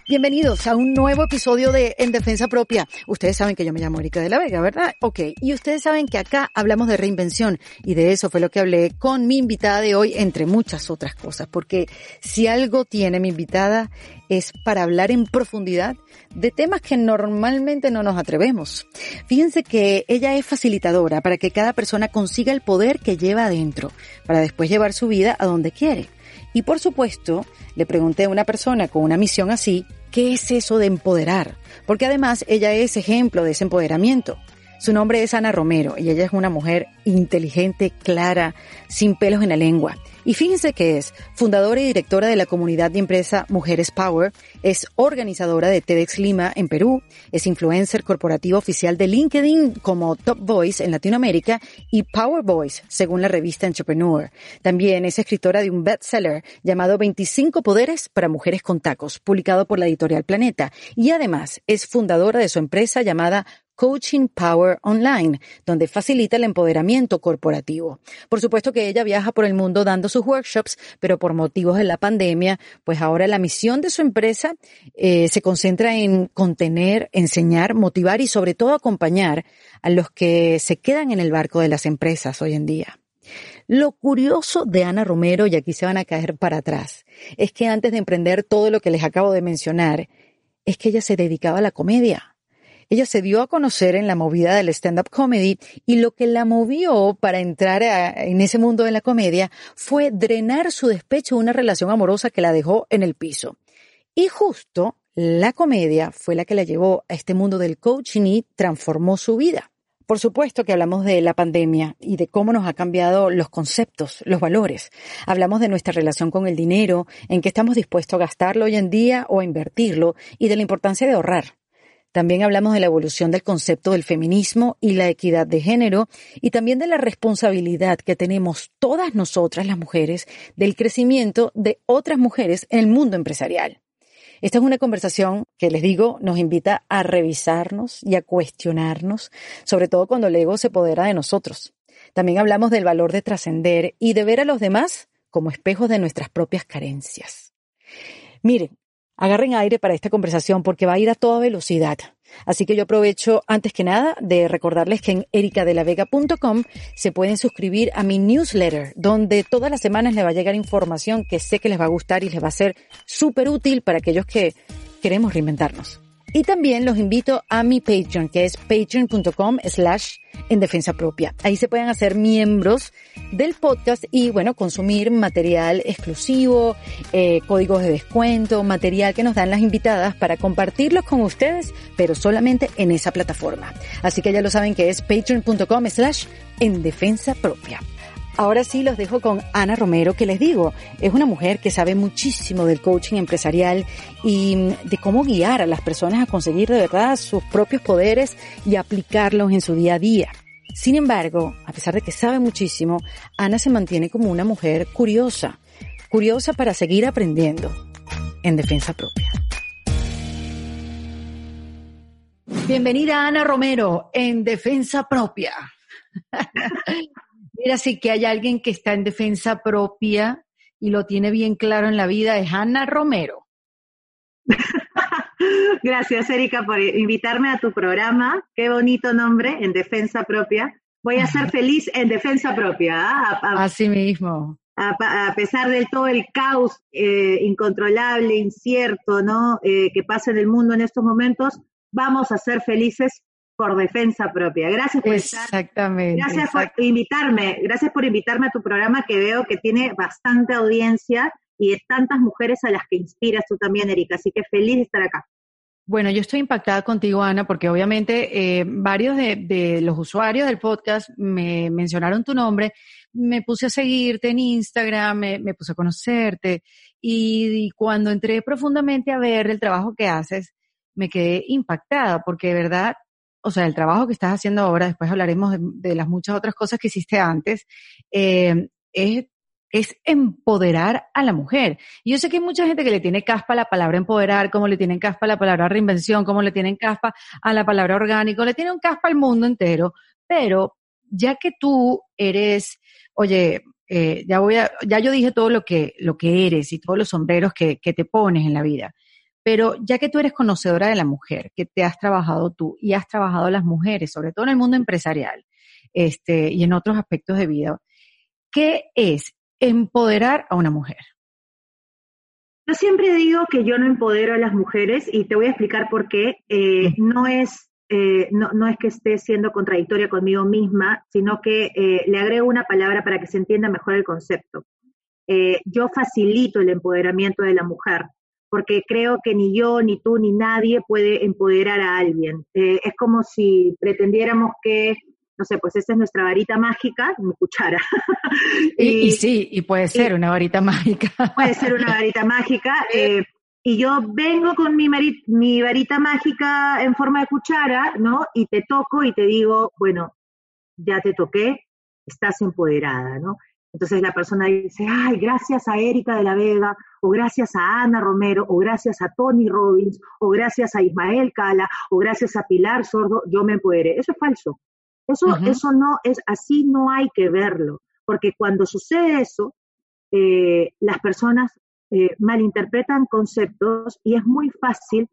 Bienvenidos a un nuevo episodio de En Defensa Propia. Ustedes saben que yo me llamo Erika de la Vega, ¿verdad? Ok, y ustedes saben que acá hablamos de reinvención y de eso fue lo que hablé con mi invitada de hoy, entre muchas otras cosas, porque si algo tiene mi invitada es para hablar en profundidad de temas que normalmente no nos atrevemos. Fíjense que ella es facilitadora para que cada persona consiga el poder que lleva adentro, para después llevar su vida a donde quiere. Y por supuesto, le pregunté a una persona con una misión así, ¿qué es eso de empoderar? Porque además ella es ejemplo de ese empoderamiento. Su nombre es Ana Romero y ella es una mujer inteligente, clara, sin pelos en la lengua. Y fíjense que es fundadora y directora de la comunidad de empresa Mujeres Power, es organizadora de TEDx Lima en Perú, es influencer corporativa oficial de LinkedIn como Top Voice en Latinoamérica y Power Voice, según la revista Entrepreneur. También es escritora de un bestseller llamado 25 Poderes para Mujeres con Tacos, publicado por la editorial Planeta. Y además es fundadora de su empresa llamada Coaching Power Online, donde facilita el empoderamiento corporativo. Por supuesto que ella viaja por el mundo dando sus workshops, pero por motivos de la pandemia, pues ahora la misión de su empresa se concentra en contener, enseñar, motivar y sobre todo acompañar a los que se quedan en el barco de las empresas hoy en día. Lo curioso de Ana Romero, y aquí se van a caer para atrás, es que antes de emprender todo lo que les acabo de mencionar, es que ella se dedicaba a la comedia. Ella se dio a conocer en la movida del stand-up comedy y lo que la movió para entrar en ese mundo de la comedia fue drenar su despecho de una relación amorosa que la dejó en el piso. Y justo la comedia fue la que la llevó a este mundo del coaching y transformó su vida. Por supuesto que hablamos de la pandemia y de cómo nos ha cambiado los conceptos, los valores. Hablamos de nuestra relación con el dinero, en qué estamos dispuestos a gastarlo hoy en día o a invertirlo y de la importancia de ahorrar. También hablamos de la evolución del concepto del feminismo y la equidad de género y también de la responsabilidad que tenemos todas nosotras las mujeres del crecimiento de otras mujeres en el mundo empresarial. Esta es una conversación que, les digo, nos invita a revisarnos y a cuestionarnos, sobre todo cuando el ego se apodera de nosotros. También hablamos del valor de trascender y de ver a los demás como espejos de nuestras propias carencias. Miren, agarren aire para esta conversación porque va a ir a toda velocidad. Así que yo aprovecho, antes que nada, de recordarles que en ericadelavega.com se pueden suscribir a mi newsletter, donde todas las semanas les va a llegar información que sé que les va a gustar y les va a ser súper útil para aquellos que queremos reinventarnos. Y también los invito a mi Patreon, que es patreon.com/endefensapropia. Ahí se pueden hacer miembros del podcast y, bueno, consumir material exclusivo, códigos de descuento, material que nos dan las invitadas para compartirlos con ustedes, pero solamente en esa plataforma. Así que ya lo saben que es patreon.com/endefensapropia. Ahora sí los dejo con Ana Romero, que les digo, es una mujer que sabe muchísimo del coaching empresarial y de cómo guiar a las personas a conseguir de verdad sus propios poderes y aplicarlos en su día a día. Sin embargo, a pesar de que sabe muchísimo, Ana se mantiene como una mujer curiosa para seguir aprendiendo en defensa propia. Bienvenida Ana Romero en Defensa Propia. Mira, sí que hay alguien que está en defensa propia y lo tiene bien claro en la vida, es Ana Romero. Gracias, Erika, por invitarme a tu programa. Qué bonito nombre, En Defensa Propia. Voy a ser feliz en defensa propia. Así mismo. A pesar de todo el caos incontrolable, incierto, ¿no? Que pasa en el mundo en estos momentos, vamos a ser felices por defensa propia. Gracias por Exactamente. Gracias por invitarme. Gracias por invitarme a tu programa, que veo que tiene bastante audiencia y de tantas mujeres a las que inspiras tú también, Erika. Así que feliz de estar acá. Bueno, yo estoy impactada contigo, Ana, porque obviamente varios de los usuarios del podcast me mencionaron tu nombre, me puse a seguirte en Instagram, me puse a conocerte y cuando entré profundamente a ver el trabajo que haces, me quedé impactada porque de verdad, o sea, el trabajo que estás haciendo ahora, después hablaremos de las muchas otras cosas que hiciste antes, es empoderar a la mujer. Y yo sé que hay mucha gente que le tiene caspa a la palabra empoderar, como le tienen caspa a la palabra reinvención, como le tienen caspa a la palabra orgánico, le tienen caspa al mundo entero, pero ya que tú eres, oye, ya yo dije todo lo que eres y todos los sombreros que te pones en la vida, pero ya que tú eres conocedora de la mujer, que te has trabajado tú y has trabajado a las mujeres, sobre todo en el mundo empresarial, y en otros aspectos de vida, ¿qué es empoderar a una mujer? Yo siempre digo que yo no empodero a las mujeres y te voy a explicar por qué. No es que esté siendo contradictoria conmigo misma, sino que le agrego una palabra para que se entienda mejor el concepto. Yo facilito el empoderamiento de la mujer, porque creo que ni yo, ni tú, ni nadie puede empoderar a alguien. Es como si pretendiéramos que, no sé, pues esta es nuestra varita mágica, mi cuchara. Y sí, y puede ser una varita mágica. Puede ser una varita mágica. Y yo vengo con mi varita mágica en forma de cuchara, ¿no? Y te toco y te digo, bueno, ya te toqué, estás empoderada, ¿no? Entonces la persona dice, ay, gracias a Erika de la Vega, o gracias a Ana Romero, o gracias a Tony Robbins, o gracias a Ismael Cala, o gracias a Pilar Sordo, yo me empoderé. Eso es falso. Eso no es, así no hay que verlo. Porque cuando sucede eso, las personas malinterpretan conceptos y es muy fácil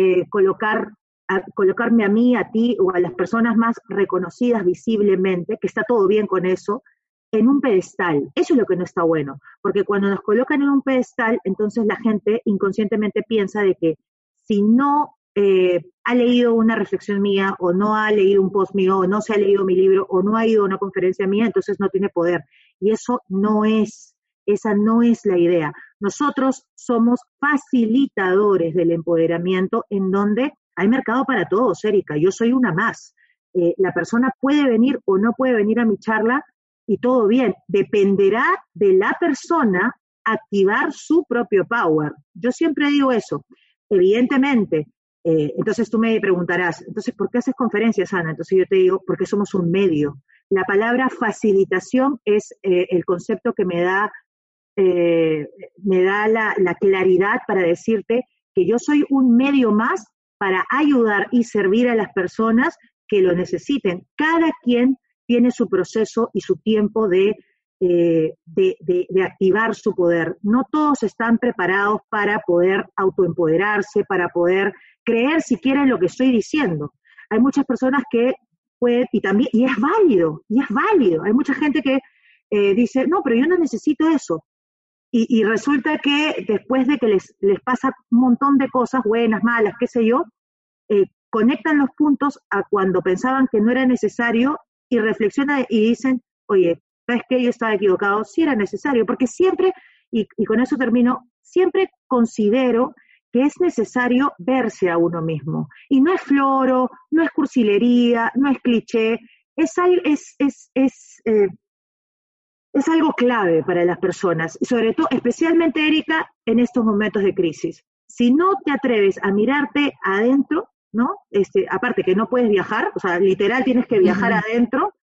colocarme a mí, a ti o a las personas más reconocidas visiblemente, que está todo bien con eso, en un pedestal. Eso es lo que no está bueno, porque cuando nos colocan en un pedestal, entonces la gente inconscientemente piensa de que si no ha leído una reflexión mía, o no ha leído un post mío, o no se ha leído mi libro, o no ha ido a una conferencia mía, entonces no tiene poder. Y esa no es la idea. Nosotros somos facilitadores del empoderamiento, en donde hay mercado para todos, Erika. Yo soy una más. La persona puede venir o no puede venir a mi charla y todo bien. Dependerá de la persona activar su propio power. Yo siempre digo eso. Evidentemente, entonces tú me preguntarás, entonces, ¿por qué haces conferencias, Ana? Entonces yo te digo, porque somos un medio. La palabra facilitación es el concepto que me da la claridad para decirte que yo soy un medio más para ayudar y servir a las personas que lo necesiten. Cada quien tiene su proceso y su tiempo de activar su poder. No todos están preparados para poder autoempoderarse, para poder creer siquiera en lo que estoy diciendo. Hay muchas personas que pueden, y es válido. Hay mucha gente que dice, no, pero yo no necesito eso. Y resulta que después de que les pasa un montón de cosas, buenas, malas, qué sé yo, conectan los puntos a cuando pensaban que no era necesario y reflexionan y dicen, oye, ¿sabes qué? Yo estaba equivocado, sí era necesario, porque siempre, y con eso termino, siempre considero que es necesario verse a uno mismo. Y no es floro, no es cursilería, no es cliché, es algo clave para las personas, y sobre todo, especialmente, Erika, en estos momentos de crisis. Si no te atreves a mirarte adentro, ¿no? Aparte que no puedes viajar, o sea, literal tienes que viajar adentro.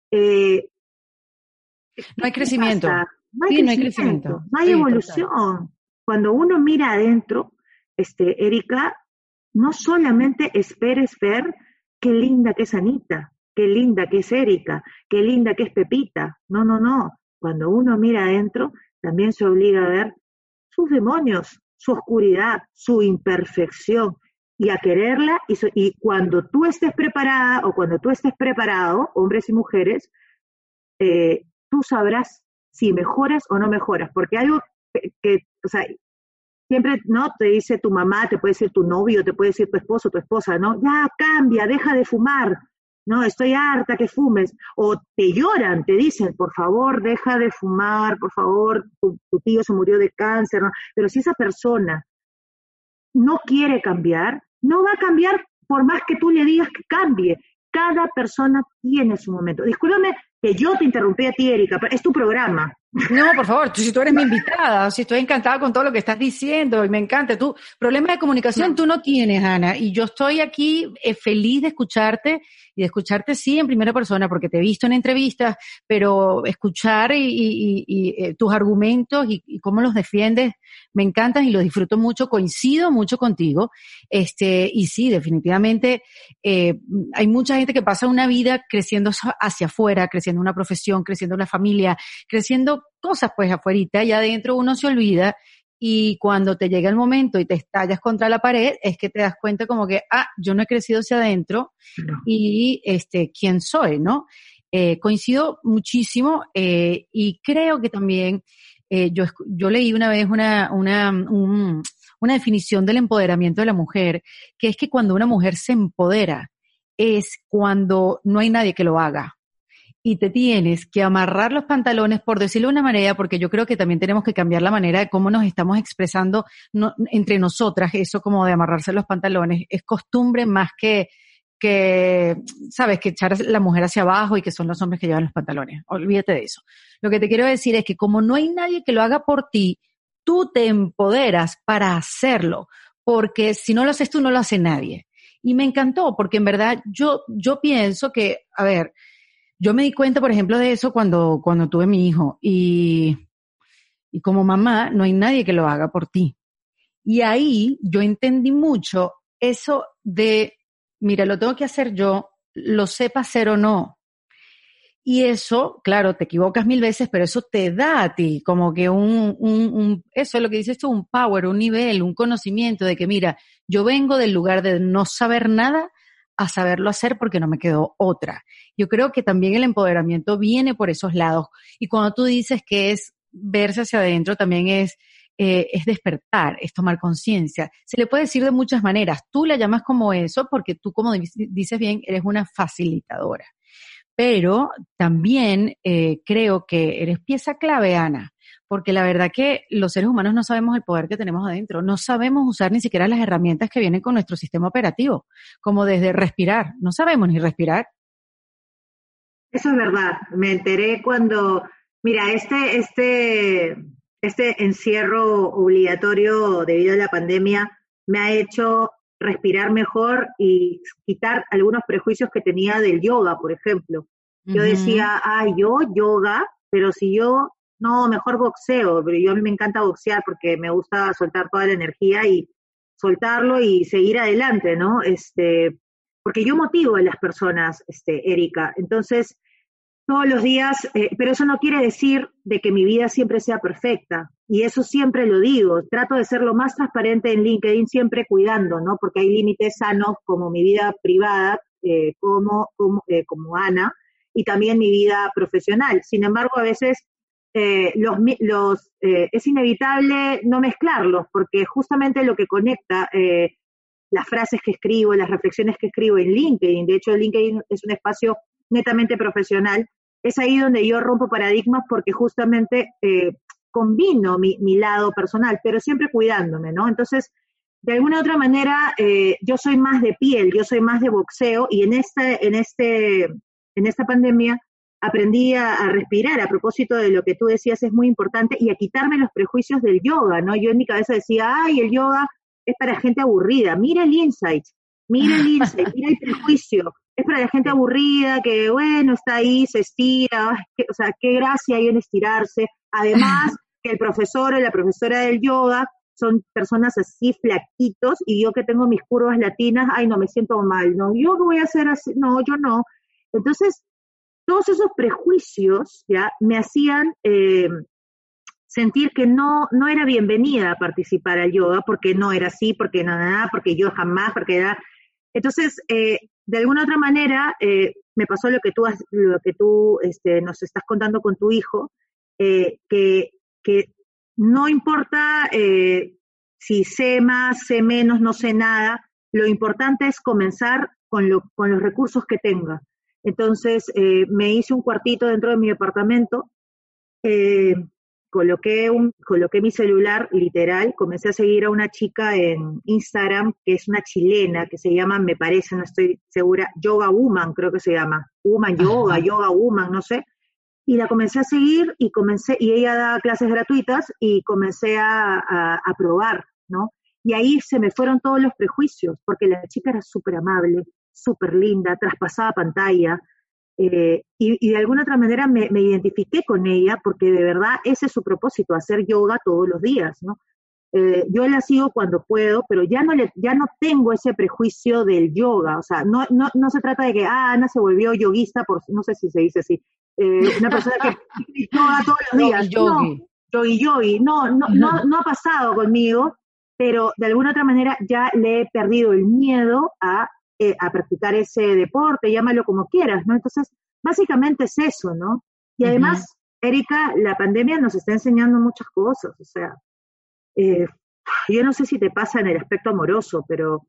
No hay crecimiento. No hay crecimiento. No hay evolución. Total. Cuando uno mira adentro, Erika, no solamente esperes ver qué linda que es Anita, qué linda que es Erika, qué linda que es Pepita. No. Cuando uno mira adentro, también se obliga a ver sus demonios, su oscuridad, su imperfección, y a quererla, y cuando tú estés preparada o cuando tú estés preparado, hombres y mujeres, tú sabrás si mejoras o no mejoras, porque algo que o sea, siempre, ¿no? Te dice tu mamá, te puede decir tu novio, te puede decir tu esposo, tu esposa, ¿no? Ya, cambia, deja de fumar, ¿no? Estoy harta que fumes. O te lloran, te dicen, por favor, deja de fumar, por favor, tu tío se murió de cáncer, ¿no? Pero si esa persona no quiere cambiar, no va a cambiar por más que tú le digas que cambie. Cada persona tiene su momento. Discúlpame que yo te interrumpí a ti, Erika, pero es tu programa. No, por favor, si tú eres mi invitada, si estoy encantada con todo lo que estás diciendo y me encanta. Tú, problema de comunicación tú no tienes, Ana, y yo estoy aquí feliz de escucharte y de escucharte sí en primera persona porque te he visto en entrevistas, pero escuchar y tus argumentos y cómo los defiendes me encantan y los disfruto mucho, coincido mucho contigo. Y sí, definitivamente hay mucha gente que pasa una vida creciendo hacia afuera, creciendo una profesión, creciendo una familia, creciendo cosas pues afuerita y adentro uno se olvida y cuando te llega el momento y te estallas contra la pared, es que te das cuenta como que, yo no he crecido hacia adentro No. y ¿quién soy, no? Coincido muchísimo y creo que también yo leí una vez una definición del empoderamiento de la mujer, que es que cuando una mujer se empodera es cuando no hay nadie que lo haga. Y te tienes que amarrar los pantalones, por decirlo de una manera, porque yo creo que también tenemos que cambiar la manera de cómo nos estamos expresando entre nosotras, eso como de amarrarse los pantalones, es costumbre más que, sabes, que echar a la mujer hacia abajo y que son los hombres que llevan los pantalones. Olvídate de eso. Lo que te quiero decir es que como no hay nadie que lo haga por ti, tú te empoderas para hacerlo, porque si no lo haces tú, no lo hace nadie. Y me encantó, porque en verdad yo pienso que, a ver, yo me di cuenta, por ejemplo, de eso cuando tuve mi hijo y como mamá no hay nadie que lo haga por ti. Y ahí yo entendí mucho eso de, mira, lo tengo que hacer yo, lo sepa hacer o no. Y eso, claro, te equivocas 1000 veces, pero eso te da a ti como que eso es lo que dices tú, un power, un nivel, un conocimiento de que, mira, yo vengo del lugar de no saber nada a saberlo hacer porque no me quedó otra. Yo creo que también el empoderamiento viene por esos lados. Y cuando tú dices que es verse hacia adentro, también es despertar, es tomar conciencia. Se le puede decir de muchas maneras. Tú la llamas como eso porque tú, como dices bien, eres una facilitadora. Pero también creo que eres pieza clave, Ana, porque la verdad que los seres humanos no sabemos el poder que tenemos adentro, no sabemos usar ni siquiera las herramientas que vienen con nuestro sistema operativo, como desde respirar, no sabemos ni respirar. Eso es verdad. Me enteré cuando, mira, este encierro obligatorio debido a la pandemia me ha hecho respirar mejor y quitar algunos prejuicios que tenía del yoga, por ejemplo. Yo decía, yo yoga, pero si yo, no, mejor boxeo, pero a mí me encanta boxear porque me gusta soltar toda la energía y soltarlo y seguir adelante, ¿no? Porque yo motivo a las personas, Erika. Entonces, todos los días, pero eso no quiere decir de que mi vida siempre sea perfecta, y eso siempre lo digo, trato de ser lo más transparente en LinkedIn, siempre cuidando, ¿no? Porque hay límites sanos como mi vida privada, como Ana, y también mi vida profesional. Sin embargo, a veces es inevitable no mezclarlos, porque justamente lo que conecta las frases que escribo, las reflexiones que escribo en LinkedIn, de hecho LinkedIn es un espacio netamente profesional, es ahí donde yo rompo paradigmas porque justamente combino mi lado personal, pero siempre cuidándome, ¿no? Entonces, de alguna u otra manera, yo soy más de piel, yo soy más de boxeo, y en esta pandemia aprendí a respirar. A propósito de lo que tú decías, es muy importante, y a quitarme los prejuicios del yoga, ¿no? Yo en mi cabeza decía, el yoga es para gente aburrida. Mira el insight, mira el prejuicio. Es para la gente aburrida, que bueno, está ahí, se estira, o sea, qué gracia hay en estirarse. Además, que el profesor o la profesora del yoga son personas así flaquitos, y yo que tengo mis curvas latinas, no, me siento mal, no, yo no voy a hacer así, no, yo no. Entonces, todos esos prejuicios ya me hacían sentir que no era bienvenida a participar al yoga, porque no era así, porque nada, porque yo jamás, porque era... Entonces, de alguna otra manera, me pasó lo que tú nos estás contando con tu hijo, que no importa si sé más, sé menos, no sé nada, lo importante es comenzar con los recursos que tenga. Entonces, me hice un cuartito dentro de mi departamento, coloqué mi celular, literal, comencé a seguir a una chica en Instagram, que es una chilena, que se llama, me parece, no estoy segura, Yoga Woman, creo que se llama, Woman Yoga, Yoga Woman, no sé, y la comencé a seguir, y ella da clases gratuitas, y comencé a probar, ¿no? Y ahí se me fueron todos los prejuicios, porque la chica era súper amable, súper linda, traspasaba pantalla, y de alguna otra manera me identifiqué con ella, porque de verdad ese es su propósito, hacer yoga todos los días, ¿no? Yo la sigo cuando puedo, pero ya no tengo ese prejuicio del yoga, o sea, no se trata de que Ana se volvió yoguista, no sé si se dice así, una persona que yoga todos los días. yoy. No ha pasado conmigo, pero de alguna otra manera ya le he perdido el miedo a practicar ese deporte, llámalo como quieras, ¿no? Entonces, básicamente es eso, ¿no? Y además, Erika, la pandemia nos está enseñando muchas cosas, o sea, yo no sé si te pasa en el aspecto amoroso, pero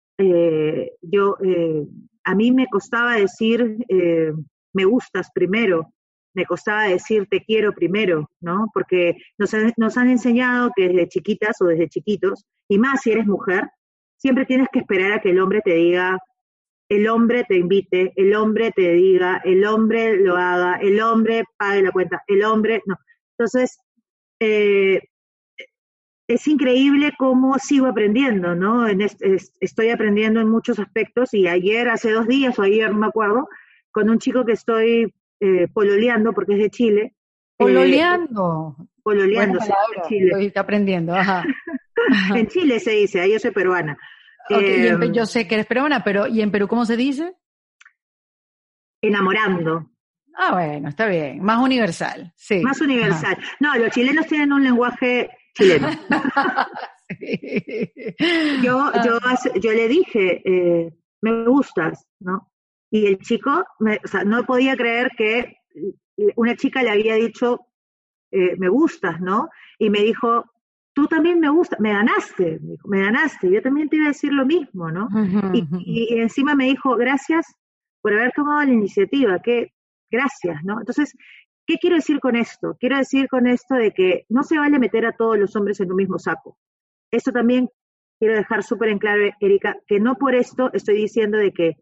a mí me costaba decir me gustas primero, me costaba decir te quiero primero, ¿no? Porque nos han enseñado que desde chiquitas o desde chiquitos, y más si eres mujer, siempre tienes que esperar a que el hombre te diga, el hombre te invite, el hombre te diga, el hombre lo haga, el hombre pague la cuenta, el hombre, no. Entonces, es increíble cómo sigo aprendiendo, ¿no? Estoy aprendiendo en muchos aspectos y hace 2 días o ayer, no me acuerdo, con un chico que estoy pololeando porque es de Chile. Pololeando. Pololeando, sí, de Chile. Estoy aprendiendo, ajá. En Chile se dice, yo soy peruana. Okay, yo sé que eres peruana, pero ¿y en Perú cómo se dice? Enamorando. Ah, bueno, está bien. Más universal, sí. Más universal. Ajá. No, los chilenos tienen un lenguaje chileno. Sí. Yo le dije, me gustas, ¿no? Y el chico, no podía creer que una chica le había dicho, me gustas, ¿no? Y me dijo, tú también me gustas, me ganaste, yo también te iba a decir lo mismo, ¿no? Y encima me dijo, gracias por haber tomado la iniciativa, gracias, ¿no? Entonces, ¿qué quiero decir con esto? Quiero decir con esto de que no se vale meter a todos los hombres en un mismo saco. Esto también quiero dejar súper en claro, Erika, que no por esto estoy diciendo de que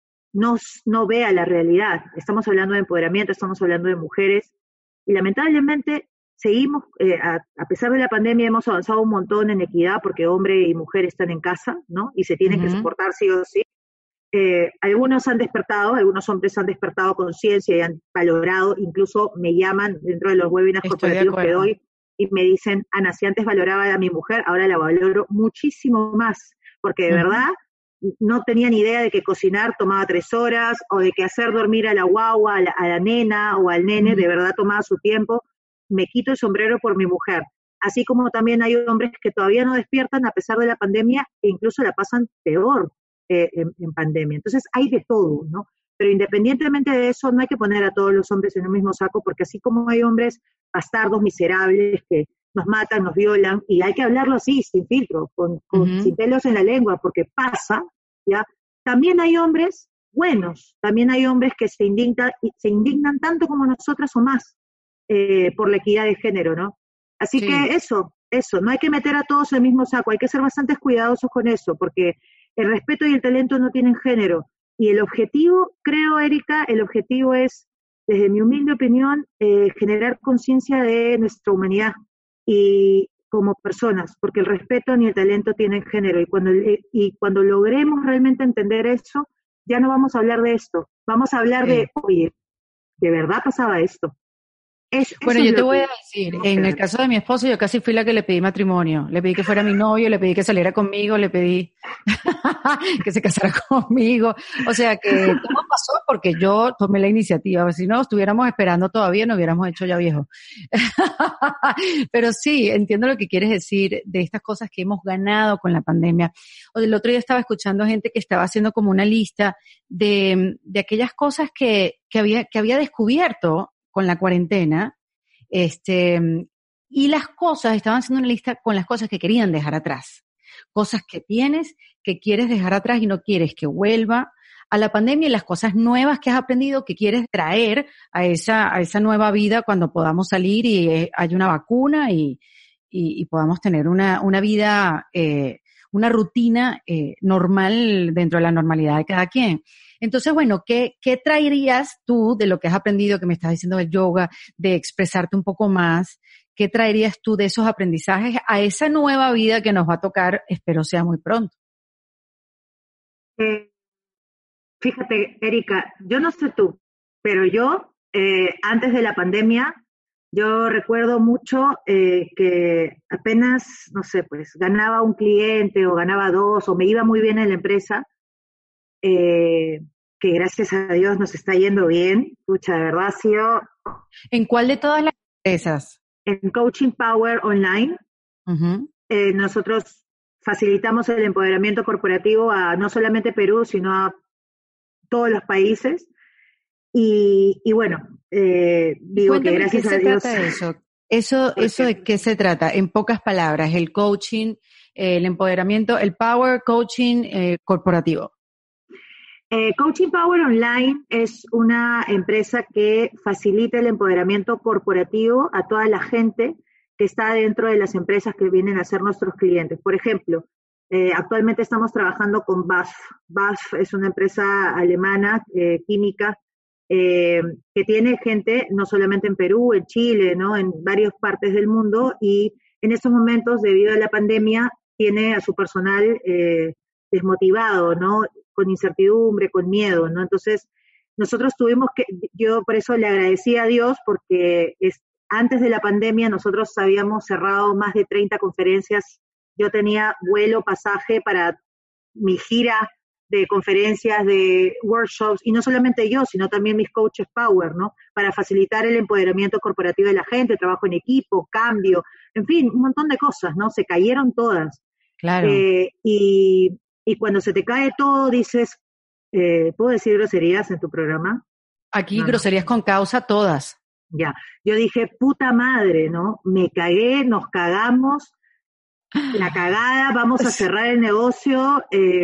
no vea la realidad. Estamos hablando de empoderamiento, estamos hablando de mujeres, y lamentablemente seguimos, a pesar de la pandemia, hemos avanzado un montón en equidad porque hombre y mujer están en casa, ¿no? Y se tienen que soportar sí o sí. Algunos hombres han despertado conciencia y han valorado, incluso me llaman dentro de los webinars corporativos que doy y me dicen, Ana, si antes valoraba a mi mujer, ahora la valoro muchísimo más, porque de verdad no tenía ni idea de que cocinar tomaba 3 horas, o de que hacer dormir a la guagua, a la nena o al nene, de verdad tomaba su tiempo. Me quito el sombrero por mi mujer. Así como también hay hombres que todavía no despiertan a pesar de la pandemia e incluso la pasan peor en pandemia. Entonces hay de todo, ¿no? Pero independientemente de eso, no hay que poner a todos los hombres en el mismo saco, porque así como hay hombres bastardos, miserables, que nos matan, nos violan, y hay que hablarlo así, sin filtro, sin pelos en la lengua, porque pasa, ¿ya? También hay hombres buenos, también hay hombres que se indignan tanto como nosotras o más por la equidad de género, ¿no? Así que eso, no hay que meter a todos en el mismo saco, hay que ser bastante cuidadosos con eso, porque el respeto y el talento no tienen género. Y el objetivo, creo, Erika, es, desde mi humilde opinión, generar conciencia de nuestra humanidad y como personas, porque el respeto ni el talento tienen género. Y cuando logremos realmente entender eso, ya no vamos a hablar de esto, vamos a hablar de, oye, ¿de verdad pasaba esto? Bueno, yo te voy a decir, en el caso de mi esposo, yo casi fui la que le pedí matrimonio. Le pedí que fuera mi novio, le pedí que saliera conmigo, le pedí que se casara conmigo. O sea que todo pasó porque yo tomé la iniciativa. Si no, estuviéramos esperando todavía, no hubiéramos hecho ya viejo. Pero sí, entiendo lo que quieres decir de estas cosas que hemos ganado con la pandemia. O el otro día estaba escuchando gente que estaba haciendo como una lista de aquellas cosas que había descubierto con la cuarentena, y las cosas, estaban haciendo una lista con las cosas que querían dejar atrás. Cosas que tienes, que quieres dejar atrás y no quieres que vuelva a la pandemia, y las cosas nuevas que has aprendido que quieres traer a esa nueva vida cuando podamos salir y haya una vacuna y podamos tener una vida, una rutina normal dentro de la normalidad de cada quien. Entonces, bueno, ¿qué traerías tú de lo que has aprendido, que me estás diciendo del yoga, de expresarte un poco más? ¿Qué traerías tú de esos aprendizajes a esa nueva vida que nos va a tocar, espero sea muy pronto? Fíjate, Erika, yo no sé tú, pero yo, antes de la pandemia, yo recuerdo mucho que apenas, no sé, pues ganaba un cliente o ganaba 2 o me iba muy bien en la empresa, que gracias a Dios nos está yendo bien. Pucha, de verdad ha sido... ¿En cuál de todas las empresas? en Coaching Power Online, nosotros facilitamos el empoderamiento corporativo a no solamente Perú, sino a todos los países. Y bueno, digo que gracias a Dios. ¿Qué se trata eso? ¿Eso de qué se trata? En pocas palabras, el coaching, el empoderamiento, el power coaching corporativo. Coaching Power Online es una empresa que facilita el empoderamiento corporativo a toda la gente que está dentro de las empresas que vienen a ser nuestros clientes. Por ejemplo, actualmente estamos trabajando con BASF. BASF es una empresa alemana, química, que tiene gente no solamente en Perú, en Chile, ¿no? En varias partes del mundo, y en estos momentos, debido a la pandemia, tiene a su personal desmotivado, ¿no? Con incertidumbre, con miedo, ¿no? Entonces, nosotros yo por eso le agradecí a Dios, porque antes de la pandemia nosotros habíamos cerrado más de 30 conferencias. Yo tenía vuelo, pasaje para mi gira de conferencias, de workshops, y no solamente yo, sino también mis coaches Power, ¿no? Para facilitar el empoderamiento corporativo de la gente, trabajo en equipo, cambio, en fin, un montón de cosas, ¿no? Se cayeron todas. Claro. Y cuando se te cae todo, dices, ¿puedo decir groserías en tu programa? Aquí no, groserías con causa todas. Ya, yo dije, puta madre, ¿no? Me cagué, nos cagamos, la cagada, vamos a cerrar el negocio,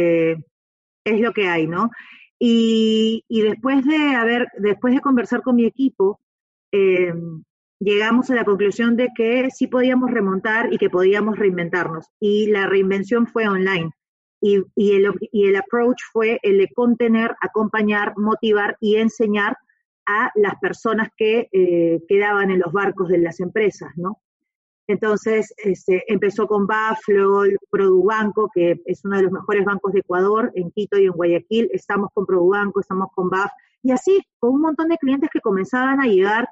es lo que hay, ¿no? Y después de conversar con mi equipo, llegamos a la conclusión de que sí podíamos remontar y que podíamos reinventarnos. Y la reinvención fue online. Y el approach fue el de contener, acompañar, motivar y enseñar a las personas que quedaban en los barcos de las empresas, ¿no? Entonces, empezó con BAF, luego Produbanco, que es uno de los mejores bancos de Ecuador, en Quito y en Guayaquil. Estamos con Produbanco, estamos con BAF, y así con un montón de clientes que comenzaban a llegar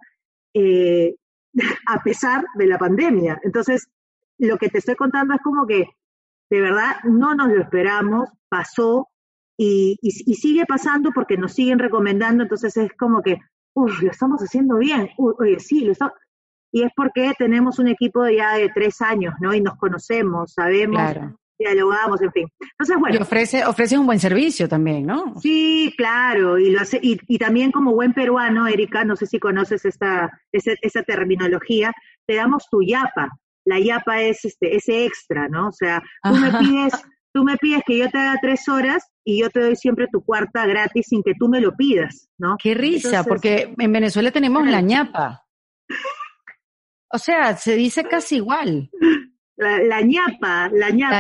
a pesar de la pandemia. Entonces, lo que te estoy contando es como que, de verdad, no nos lo esperamos, pasó, y sigue pasando porque nos siguen recomendando. Entonces es como que, lo estamos haciendo bien, oye, sí, lo estamos... Y es porque tenemos un equipo ya de 3 años, ¿no? Y nos conocemos, sabemos, claro, dialogamos, en fin. Entonces, bueno. Y ofreces un buen servicio también, ¿no? Sí, claro, y también como buen peruano, Erika, no sé si conoces esa terminología, te damos tu yapa. La yapa es ese extra, ¿no? O sea, tú me pides que yo te haga 3 horas y yo te doy siempre tu cuarta gratis sin que tú me lo pidas, ¿no? Qué risa, entonces, porque en Venezuela tenemos la ñapa. O sea, se dice casi igual. La ñapa.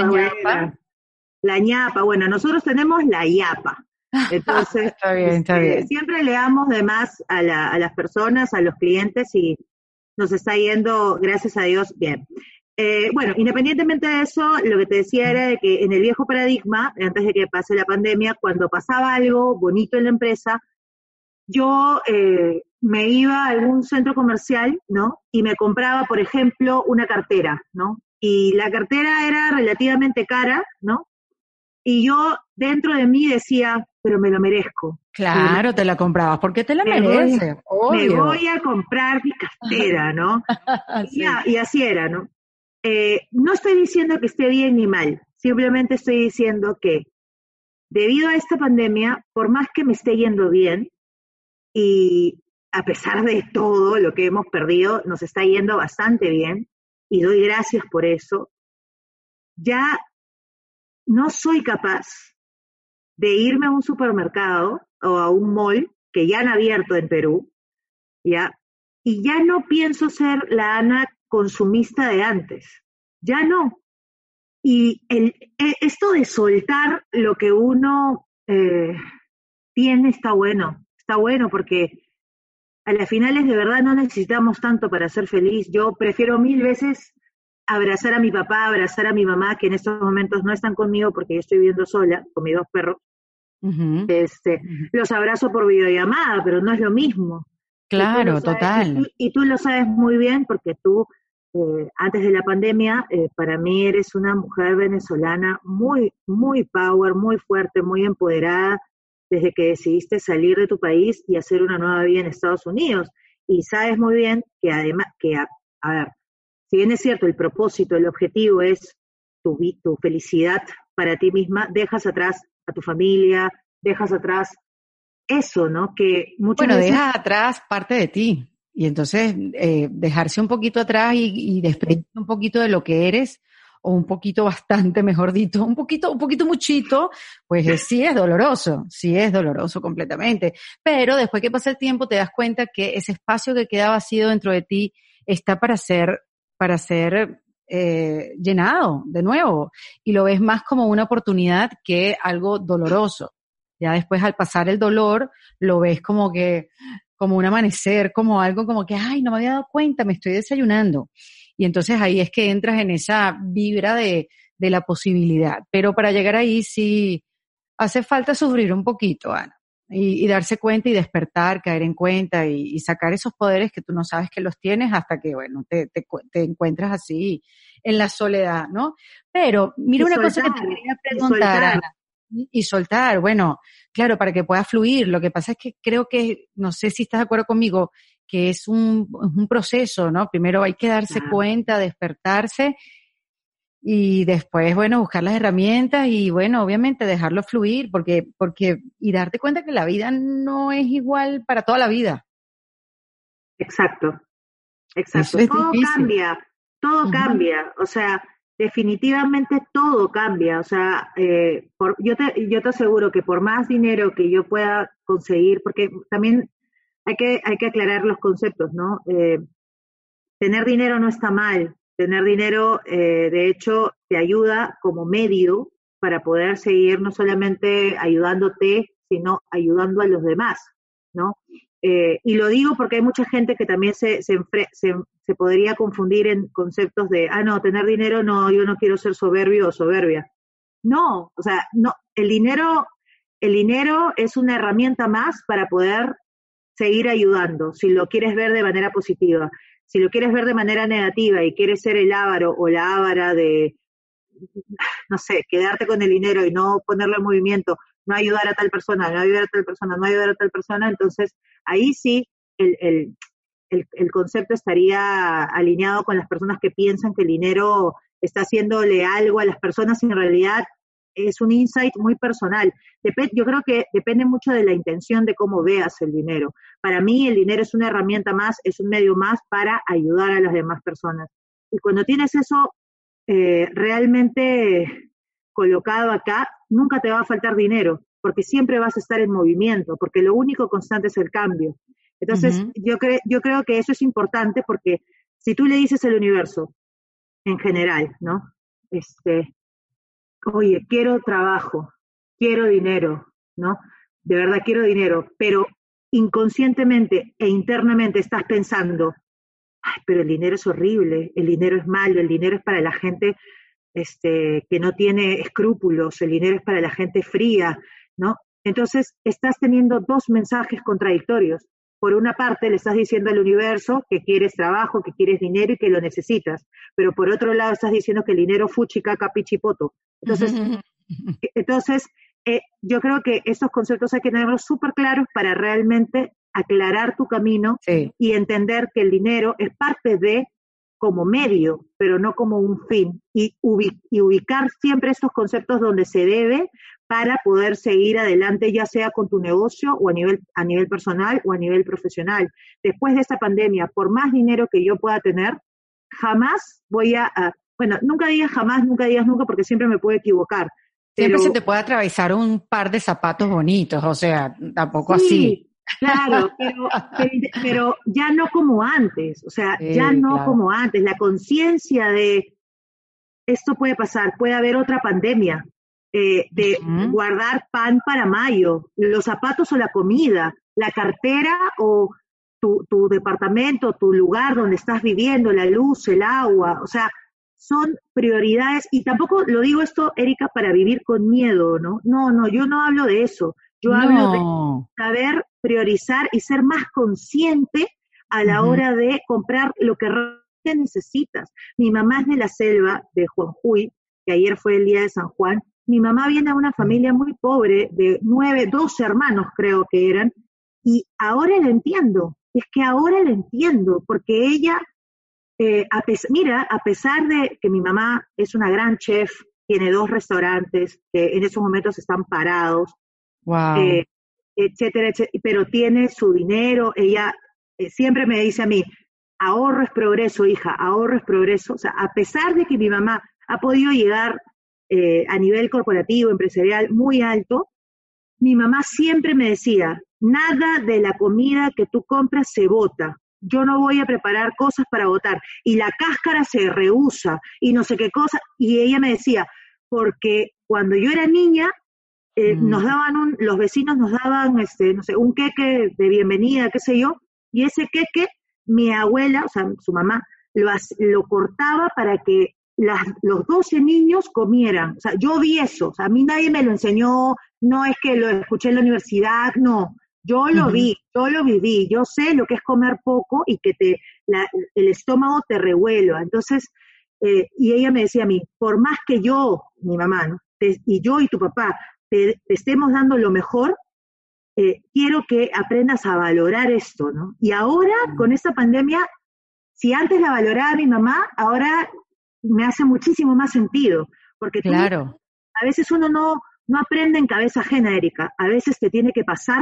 La ñapa, bueno, nosotros tenemos la yapa. Entonces, está bien. Siempre le damos de más a las personas, a los clientes, y nos está yendo, gracias a Dios, bien. Bueno, independientemente de eso, lo que te decía era de que en el viejo paradigma, antes de que pase la pandemia, cuando pasaba algo bonito en la empresa, yo me iba a algún centro comercial, ¿no? Y me compraba, por ejemplo, una cartera, ¿no? Y la cartera era relativamente cara, ¿no? Y yo dentro de mí decía, pero me lo merezco. Claro, te la comprabas, porque te la mereces. Me voy a comprar mi cartera, ¿no? Sí. Y así era, ¿no? No estoy diciendo que esté bien ni mal, simplemente estoy diciendo que debido a esta pandemia, por más que me esté yendo bien, y a pesar de todo lo que hemos perdido, nos está yendo bastante bien, y doy gracias por eso, ya no soy capaz de irme a un supermercado o a un mall que ya han abierto en Perú, ¿ya? Y ya no pienso ser la Ana consumista de antes, ya no. Y esto de soltar lo que uno tiene está bueno porque a las finales de verdad no necesitamos tanto para ser feliz. Yo prefiero 1000 veces abrazar a mi papá, abrazar a mi mamá, que en estos momentos no están conmigo porque yo estoy viviendo sola con mis 2 perros. Uh-huh. Los abrazo por videollamada, pero no es lo mismo. Claro, total. Y tú lo sabes muy bien porque tú, antes de la pandemia, para mí eres una mujer venezolana muy, muy power, muy fuerte, muy empoderada, desde que decidiste salir de tu país y hacer una nueva vida en Estados Unidos. Y sabes muy bien que además, a ver, si bien es cierto, el propósito, el objetivo es tu felicidad para ti misma, dejas atrás a tu familia, dejas atrás eso, ¿no? Que muchas Bueno, veces... dejas atrás parte de ti. Y entonces dejarse un poquito atrás y desprenderse un poquito de lo que eres, o un poquito bastante, mejor dicho, un poquito muchito, pues sí es doloroso completamente. Pero después que pasa el tiempo te das cuenta que ese espacio que queda vacío dentro de ti está para ser llenado de nuevo. Y lo ves más como una oportunidad que algo doloroso. Ya después al pasar el dolor, lo ves como un amanecer, como algo como que, ay, no me había dado cuenta, me estoy desayunando. Y entonces ahí es que entras en esa vibra de la posibilidad. Pero para llegar ahí sí hace falta sufrir un poquito, Ana. Y darse cuenta y despertar, caer en cuenta y sacar esos poderes que tú no sabes que los tienes hasta que, bueno, te encuentras así en la soledad, ¿no? Pero mira Y una cosa que te soltar, quería y preguntar, soltar. Ana. Y soltar, bueno, claro, para que pueda fluir. Lo que pasa es que creo que, no sé si estás de acuerdo conmigo, que es un proceso, ¿no? Primero hay que darse Ah, cuenta, despertarse y después, bueno, buscar las herramientas y, bueno, obviamente dejarlo fluir y darte cuenta que la vida no es igual para toda la vida. exacto, Eso exacto. es difícil. Todo Ujú. cambia, o sea, definitivamente todo cambia, o sea, yo te aseguro que por más dinero que yo pueda conseguir, porque también hay que aclarar los conceptos, ¿no? Tener dinero no está mal, tener dinero, de hecho, te ayuda como medio para poder seguir no solamente ayudándote, sino ayudando a los demás, ¿no? Y lo digo porque hay mucha gente que también se podría confundir en conceptos de, no, tener dinero, no, yo no quiero ser soberbio o soberbia. No, o sea, no, el dinero es una herramienta más para poder seguir ayudando, si lo quieres ver de manera positiva. Si lo quieres ver de manera negativa y quieres ser el avaro o la avara de, no sé, quedarte con el dinero y no ponerlo en movimiento, no ayudar a tal persona, no ayudar a tal persona, no ayudar a tal persona, entonces ahí sí el, el, el concepto estaría alineado con las personas que piensan que el dinero está haciéndole algo a las personas y en realidad es un insight muy personal. Yo creo que depende mucho de la intención de cómo veas el dinero. Para mí el dinero es una herramienta más, es un medio más para ayudar a las demás personas. Y cuando tienes eso realmente colocado acá, nunca te va a faltar dinero, porque siempre vas a estar en movimiento, porque lo único constante es el cambio. Entonces, Ujú. yo creo que eso es importante porque si tú le dices al universo, en general, ¿no? Este, oye, quiero trabajo, quiero dinero, ¿no? De verdad quiero dinero, pero inconscientemente e internamente estás pensando, ay, pero el dinero es horrible, el dinero es malo, el dinero es para la gente que no tiene escrúpulos, el dinero es para la gente fría, ¿no? Entonces, estás teniendo dos mensajes contradictorios. Por una parte, le estás diciendo al universo que quieres trabajo, que quieres dinero y que lo necesitas, pero por otro lado estás diciendo que el dinero fuchi, caca, pichipoto. Entonces, entonces yo creo que esos conceptos hay que tenerlos súper claros para realmente aclarar tu camino Sí. y entender que el dinero es parte de como medio, pero no como un fin, y ubicar siempre estos conceptos donde se debe para poder seguir adelante, ya sea con tu negocio o a nivel personal o a nivel profesional. Después de esta pandemia, por más dinero que yo pueda tener, jamás bueno, nunca digas nunca, porque siempre me puedo equivocar, Siempre se pero te puede atravesar un par de zapatos bonitos, o sea, tampoco así. sí, claro, pero ya no como antes, o sea, ya Sí, no claro. como antes. La conciencia de esto puede pasar, puede haber otra pandemia, de Ujú. guardar pan para mayo, los zapatos o la comida, la cartera o tu departamento, tu lugar donde estás viviendo, la luz, el agua, o sea, son prioridades. Y tampoco lo digo esto, Erika, para vivir con miedo, ¿no? No, no, yo no hablo de eso. Yo hablo de No. saber priorizar y ser más consciente a la Ujú. hora de comprar lo que realmente necesitas. Mi mamá es de la selva de Juanjuy, que ayer fue el día de San Juan. Mi mamá viene de una Sí. familia muy pobre, de 12 hermanos creo que eran, y ahora la entiendo. Es que ahora la entiendo, porque ella Mira, a pesar de que mi mamá es una gran chef, tiene 2 restaurantes que en esos momentos están parados, Wow. etcétera, etcétera, pero tiene su dinero, ella siempre me dice a mí, ahorro es progreso, hija, ahorro es progreso. O sea, a pesar de que mi mamá ha podido llegar a nivel corporativo, empresarial, muy alto, mi mamá siempre me decía, nada de la comida que tú compras se bota. Yo no voy a preparar cosas para botar. Y la cáscara se rehúsa y no sé qué cosa. Y ella me decía, porque cuando yo era niña, nos daban los vecinos nos daban, no sé, un queque de bienvenida, qué sé yo, y ese queque, mi abuela, o sea, su mamá, lo cortaba para que los 12 niños comieran. O sea, yo vi eso, o sea, a mí nadie me lo enseñó, no es que lo escuché en la universidad, no. Yo lo vi, yo lo viví, yo sé lo que es comer poco y que el estómago te revuelva. Entonces, y ella me decía a mí, por más que yo, mi mamá, ¿no? Y yo y tu papá, te estemos dando lo mejor, quiero que aprendas a valorar esto, ¿no? Y ahora, con esta pandemia, si antes la valoraba mi mamá, ahora me hace muchísimo más sentido, porque Claro. a veces uno no aprende en cabeza ajena, Erika, a veces te tiene que pasar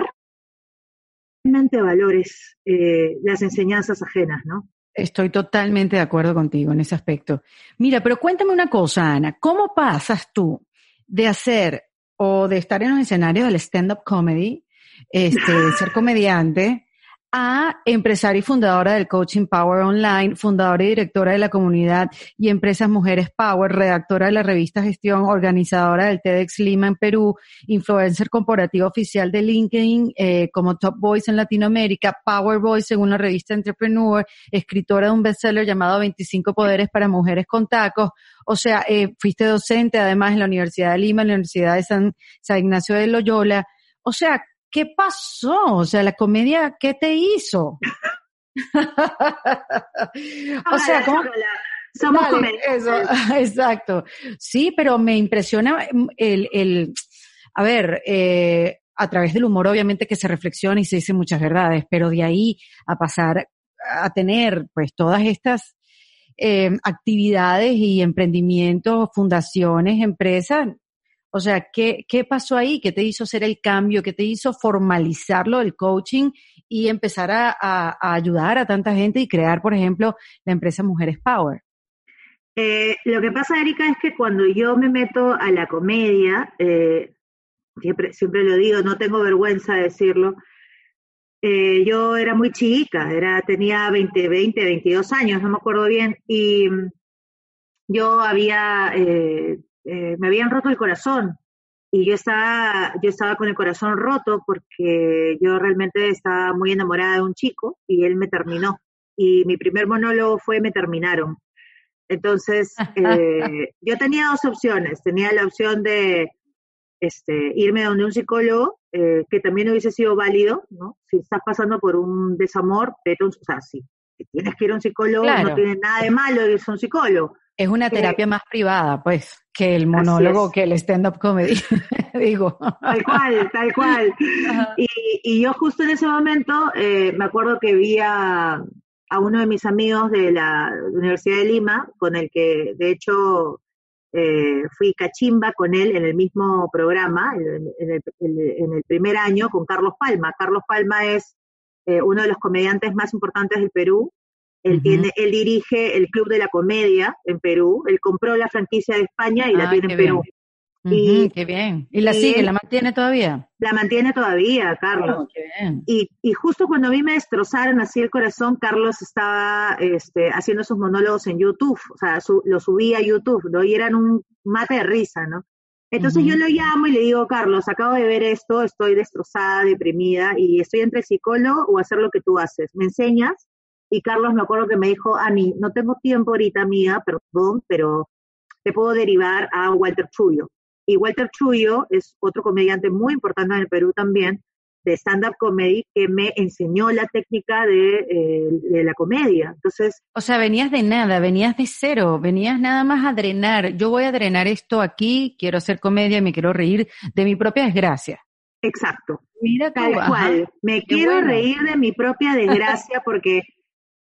realmente valores las enseñanzas ajenas, ¿no? Estoy totalmente de acuerdo contigo en ese aspecto. Mira, pero cuéntame una cosa, Ana, ¿cómo pasas tú de hacer o de estar en los escenarios del stand-up comedy, de ser comediante, a empresaria y fundadora del Coaching Power Online, fundadora y directora de la comunidad y empresas Mujeres Power, redactora de la revista Gestión, organizadora del TEDx Lima en Perú, influencer corporativa oficial de LinkedIn como Top Voice en Latinoamérica, Power Voice según la revista Entrepreneur, escritora de un bestseller llamado 25 Poderes para Mujeres con Tacos? O sea, fuiste docente además en la Universidad de Lima, en la Universidad de San Ignacio de Loyola. O sea, ¿qué pasó? O sea, la comedia, ¿qué te hizo? O sea, ¿cómo? Somos Dale, eso, comediantes. exacto. Sí, pero me impresiona a ver, a través del humor obviamente que se reflexiona y se dice muchas verdades, pero de ahí a pasar a tener pues todas estas actividades y emprendimientos, fundaciones, empresas. O sea, ¿qué pasó ahí? ¿Qué te hizo hacer el cambio? ¿Qué te hizo formalizarlo del coaching y empezar a ayudar a tanta gente y crear, por ejemplo, la empresa Mujeres Power? Lo que pasa, Erika, es que cuando yo me meto a la comedia, siempre lo digo, no tengo vergüenza de decirlo, yo era muy chica, tenía 22 años, no me acuerdo bien, y yo me habían roto el corazón y yo estaba con el corazón roto porque yo realmente estaba muy enamorada de un chico y él me terminó. Y mi primer monólogo fue me terminaron. Entonces, yo tenía 2 opciones. Tenía la opción de irme donde un psicólogo, que también hubiese sido válido, ¿no? Si estás pasando por un desamor, o sea, si tienes que ir a un psicólogo, no Claro, tiene nada de malo ir a un psicólogo. es una Eh, terapia más privada, pues, que el Así monólogo, es. que el stand-up comedy, digo. Tal cual, tal cual. Ajá. Y yo justo en ese momento me acuerdo que vi a uno de mis amigos de la Universidad de Lima, con el que de hecho fui cachimba con él en el mismo programa, en el primer año, con Carlos Palma. Carlos Palma es uno de los comediantes más importantes del Perú. Ujú. Él dirige el Club de la Comedia en Perú. Él compró la franquicia de España y la Ah, tiene en qué Perú. bien. Ujú, Y, qué bien. ¿Y la y sigue? él ¿La mantiene todavía? la mantiene todavía, Carlos. Oh, qué bien. Y justo cuando a mí me destrozaron así el corazón, Carlos estaba haciendo sus monólogos en YouTube, o sea, lo subía a YouTube, ¿no? Y eran un mate de risa, ¿no? Entonces yo Ujú. lo llamo y le digo, Carlos, acabo de ver esto, estoy destrozada, deprimida, y estoy entre psicólogo o hacer lo que tú haces. ¿Me enseñas? Y Carlos me acuerdo que me dijo, Ani, no tengo tiempo ahorita, amiga, perdón, pero te puedo derivar a Walter Trujillo. Y Walter Trujillo es otro comediante muy importante en el Perú también, de stand-up comedy, que me enseñó la técnica de la comedia. Entonces, O sea, venías de nada, venías de cero, venías nada más a drenar. Yo voy a drenar esto aquí, quiero hacer comedia y me quiero reír de mi propia desgracia. exacto, Mira tal tú, ajá, cual. Me qué quiero bueno. reír de mi propia desgracia porque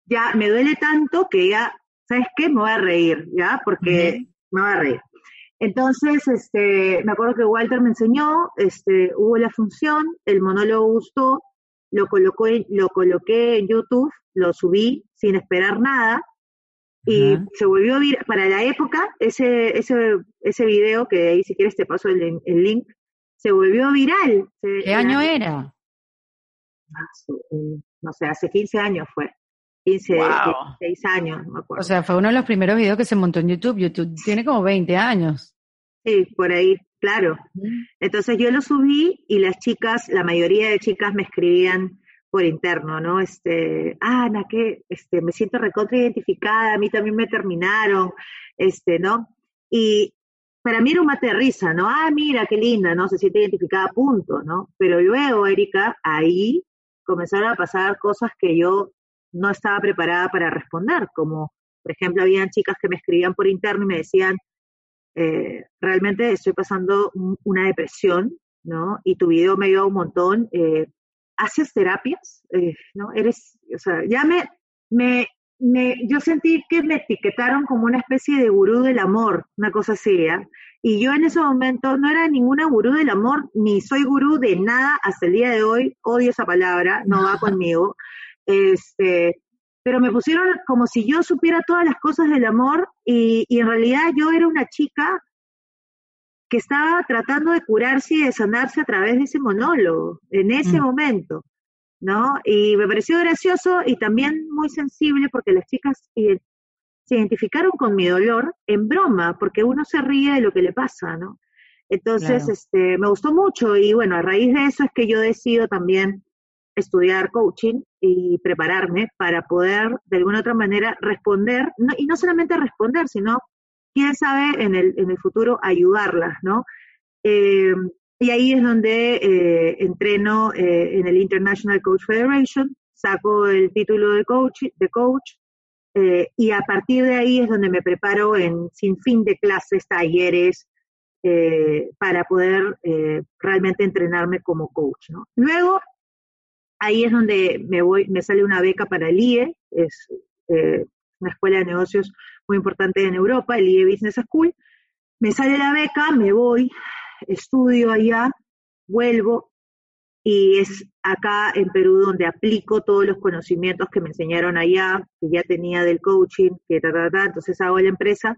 ya me duele tanto que ya, ¿sabes qué? Me voy a reír, ¿ya? Porque me voy a reír. Entonces, me acuerdo que Walter me enseñó, hubo la función, el monólogo gustó, lo coloqué en YouTube, lo subí sin esperar nada, y se volvió viral. Para la época, ese video, que ahí si quieres te paso el link, se volvió viral. ¿Qué año era? No sé, hace 15 años fue. 15, wow. 16 años, no me acuerdo. O sea, fue uno de los primeros videos que se montó en YouTube. YouTube tiene como 20 años. Sí, por ahí, claro. Entonces yo lo subí y las chicas, la mayoría de chicas me escribían por interno, ¿no? Ana, que me siento recontra identificada, a mí también me terminaron, ¿no? Y para mí era un mate de risa, ¿no? Ah, mira, qué linda, ¿no? Se siente identificada, punto, ¿no? Pero luego, Erika, ahí comenzaron a pasar cosas que yo no estaba preparada para responder, como, por ejemplo, habían chicas que me escribían por interno y me decían, realmente estoy pasando una depresión, ¿no? Y tu video me ayuda un montón. ¿Haces terapias? ¿No? O sea, ya yo sentí que me etiquetaron como una especie de gurú del amor, una cosa así, ¿eh? Y yo en ese momento no era ninguna gurú del amor, ni soy gurú de nada hasta el día de hoy, odio esa palabra, no va conmigo. Pero me pusieron como si yo supiera todas las cosas del amor y en realidad yo era una chica que estaba tratando de curarse y de sanarse a través de ese monólogo, en ese momento, ¿no? Y me pareció gracioso y también muy sensible porque las chicas se identificaron con mi dolor en broma, porque uno se ríe de lo que le pasa, ¿no? Entonces, claro, me gustó mucho y bueno, a raíz de eso es que yo decido también estudiar coaching y prepararme para poder de alguna otra manera responder, y no solamente responder, sino, quién sabe, en el futuro ayudarlas, ¿no? Y ahí es donde entreno en el International Coach Federation, saco el título de coach, y a partir de ahí es donde me preparo en sinfín de clases, talleres, para poder realmente entrenarme como coach, ¿no? Luego, ahí es donde me sale una beca para el IE, es una escuela de negocios muy importante en Europa, el IE Business School. Me sale la beca, me voy, estudio allá, vuelvo, y es acá en Perú donde aplico todos los conocimientos que me enseñaron allá, que ya tenía del coaching, entonces hago la empresa,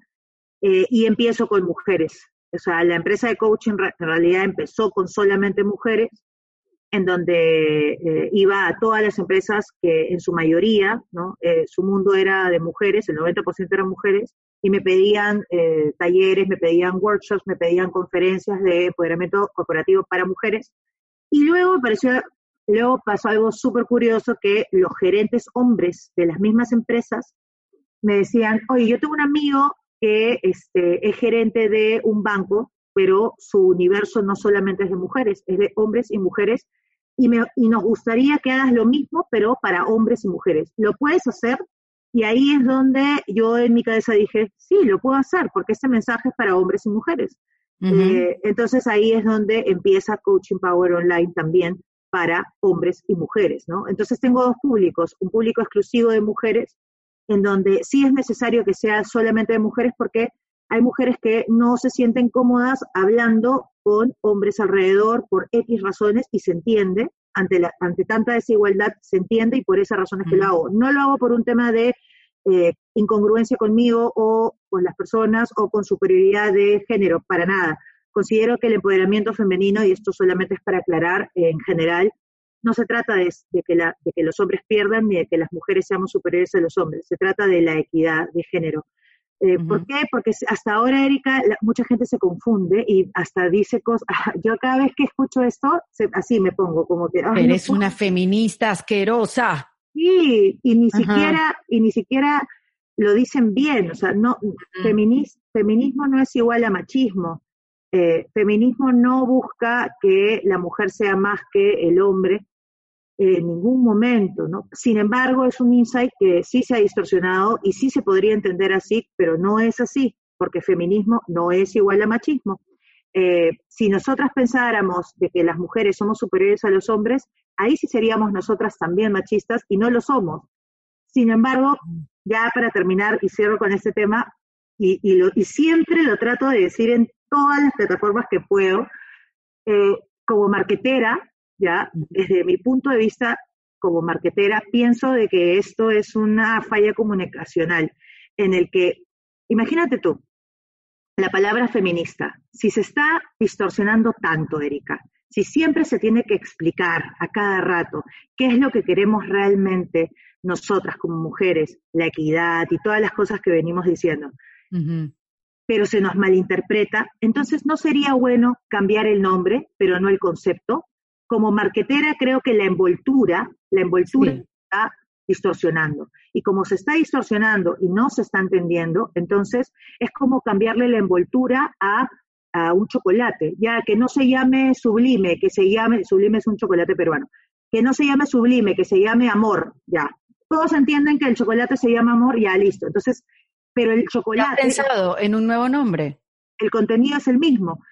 y empiezo con mujeres. O sea, la empresa de coaching en realidad empezó con solamente mujeres, en donde iba a todas las empresas que en su mayoría, ¿no? Su mundo era de mujeres, el 90% eran mujeres, y me pedían talleres, me pedían workshops, me pedían conferencias de empoderamiento corporativo para mujeres. Y luego pasó algo súper curioso, que los gerentes hombres de las mismas empresas me decían, oye, yo tengo un amigo que es gerente de un banco, pero su universo no solamente es de mujeres, es de hombres y mujeres, y nos gustaría que hagas lo mismo, pero para hombres y mujeres. ¿Lo puedes hacer? Y ahí es donde yo en mi cabeza dije, sí, lo puedo hacer, porque este mensaje es para hombres y mujeres. Entonces ahí es donde empieza Coaching Power Online también para hombres y mujeres, ¿no? Entonces tengo dos públicos, un público exclusivo de mujeres, en donde sí es necesario que sea solamente de mujeres, porque hay mujeres que no se sienten cómodas hablando con hombres alrededor por X razones, y se entiende, ante tanta desigualdad se entiende, y por esas razones que lo hago. No lo hago por un tema de incongruencia conmigo o con las personas o con superioridad de género, para nada. Considero que el empoderamiento femenino, y esto solamente es para aclarar, en general, no se trata de que los hombres pierdan ni de que las mujeres seamos superiores a los hombres, se trata de la equidad de género. ¿Por qué? Porque hasta ahora, Erika, mucha gente se confunde y hasta dice cosas. Yo cada vez que escucho esto, así me pongo, como que... Eres una feminista asquerosa. Sí, y ni siquiera lo dicen bien. O sea, no, feminismo no es igual a machismo. Feminismo no busca que la mujer sea más que el hombre en ningún momento, ¿no? Sin embargo, es un insight que sí se ha distorsionado y sí se podría entender así, pero no es así, porque feminismo no es igual a machismo. Si nosotras pensáramos de que las mujeres somos superiores a los hombres, ahí sí seríamos nosotras también machistas, y no lo somos. Sin embargo, ya para terminar y cierro con este tema, y siempre lo trato de decir en todas las plataformas que puedo, como marketera, ya, desde mi punto de vista como marketera, pienso de que esto es una falla comunicacional, en el que, imagínate tú, la palabra feminista, si se está distorsionando tanto, Erika, si siempre se tiene que explicar a cada rato qué es lo que queremos realmente nosotras como mujeres, la equidad y todas las cosas que venimos diciendo, pero se nos malinterpreta, entonces no sería bueno cambiar el nombre, pero no el concepto. Como marketera creo que la envoltura sí, está distorsionando. Y como se está distorsionando y no se está entendiendo, entonces es como cambiarle la envoltura a un chocolate, ya que no se llame Sublime, que se llame, Sublime es un chocolate peruano, que no se llame Sublime, que se llame Amor, ya. Todos entienden que el chocolate se llama Amor, ya listo. Entonces, pero el chocolate... ¿Has pensado en un nuevo nombre? El contenido es el mismo.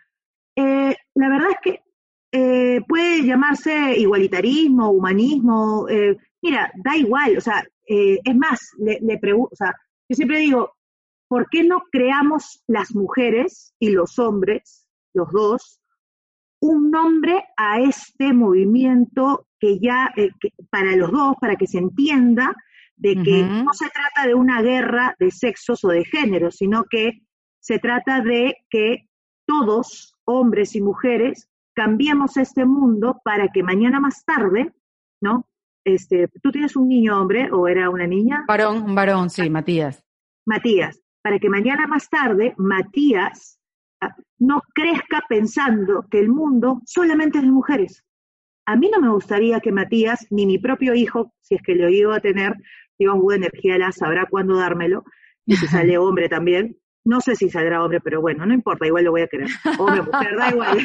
La verdad es que puede llamarse igualitarismo, humanismo, mira, da igual, o sea, es más, le pregunto, o sea, yo siempre digo, ¿por qué no creamos las mujeres y los hombres, los dos, un nombre a este movimiento que ya, para los dos, para que se entienda de que no se trata de una guerra de sexos o de género, sino que se trata de que todos, hombres y mujeres, cambiemos este mundo para que mañana más tarde, ¿no? ¿Tú tienes un niño hombre o era una niña? Un varón, sí, Matías. Matías, para que mañana más tarde Matías no crezca pensando que el mundo solamente es de mujeres. A mí no me gustaría que Matías, ni mi propio hijo, si es que lo iba a tener, Dios, buena energía, la sabrá cuándo dármelo, y si sale hombre también. No sé si saldrá hombre, pero bueno, no importa, igual lo voy a querer. Hombre, mujer, da igual.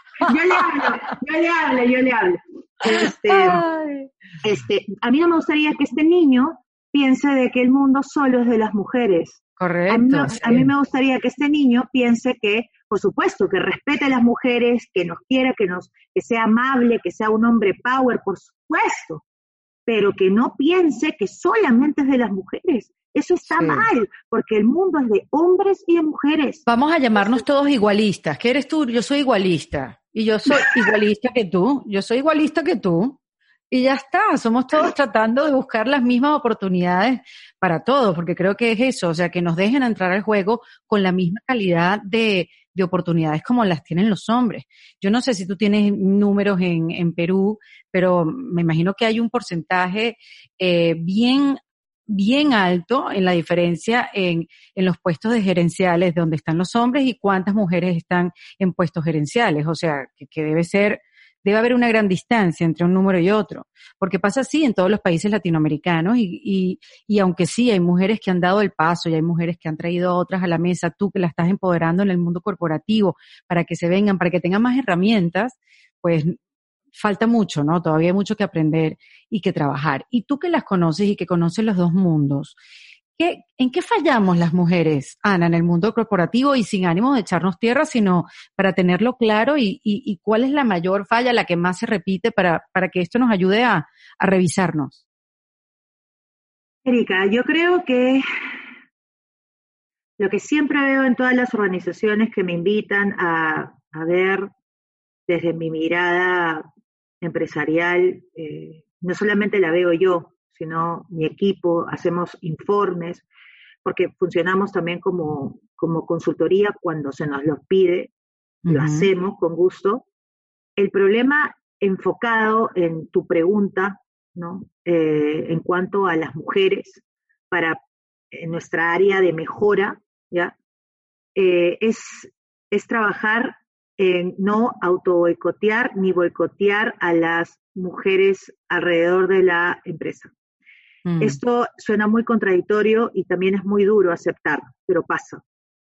Yo le hablo. A mí no me gustaría que este niño piense de que el mundo solo es de las mujeres. Correcto. A mí me gustaría que este niño piense que, por supuesto, que respete a las mujeres, que nos quiera, que sea amable, que sea un hombre power, por supuesto, pero que no piense que solamente es de las mujeres. Eso está mal, porque el mundo es de hombres y de mujeres. Vamos a llamarnos todos igualistas. ¿Qué eres tú? Yo soy igualista. Y yo soy igualista que tú. Yo soy igualista que tú. Y ya está. Somos todos tratando de buscar las mismas oportunidades para todos, porque creo que es eso. O sea, que nos dejen entrar al juego con la misma calidad de oportunidades como las tienen los hombres. Yo no sé si tú tienes números en Perú, pero me imagino que hay un porcentaje bien alto en la diferencia en los puestos de gerenciales donde están los hombres y cuántas mujeres están en puestos gerenciales. O sea, que debe haber una gran distancia entre un número y otro, porque pasa así en todos los países latinoamericanos y aunque sí hay mujeres que han dado el paso y hay mujeres que han traído a otras a la mesa, tú que la estás empoderando en el mundo corporativo para que se vengan, para que tengan más herramientas, pues falta mucho, ¿no? Todavía hay mucho que aprender y que trabajar. Y tú que las conoces y que conoces los dos mundos, ¿en qué fallamos las mujeres, Ana, en el mundo corporativo y sin ánimo de echarnos tierra, sino para tenerlo claro y cuál es la mayor falla, la que más se repite para que esto nos ayude a revisarnos? Erika, yo creo que lo que siempre veo en todas las organizaciones que me invitan a ver desde mi mirada empresarial, no solamente la veo yo, sino mi equipo, hacemos informes, porque funcionamos también como consultoría cuando se nos lo pide, lo hacemos con gusto. El problema enfocado en tu pregunta, ¿no? En cuanto a las mujeres, en nuestra área de mejora, ¿ya? Es trabajar en no auto boicotear ni boicotear a las mujeres alrededor de la empresa. Esto suena muy contradictorio y también es muy duro aceptar, pero pasa.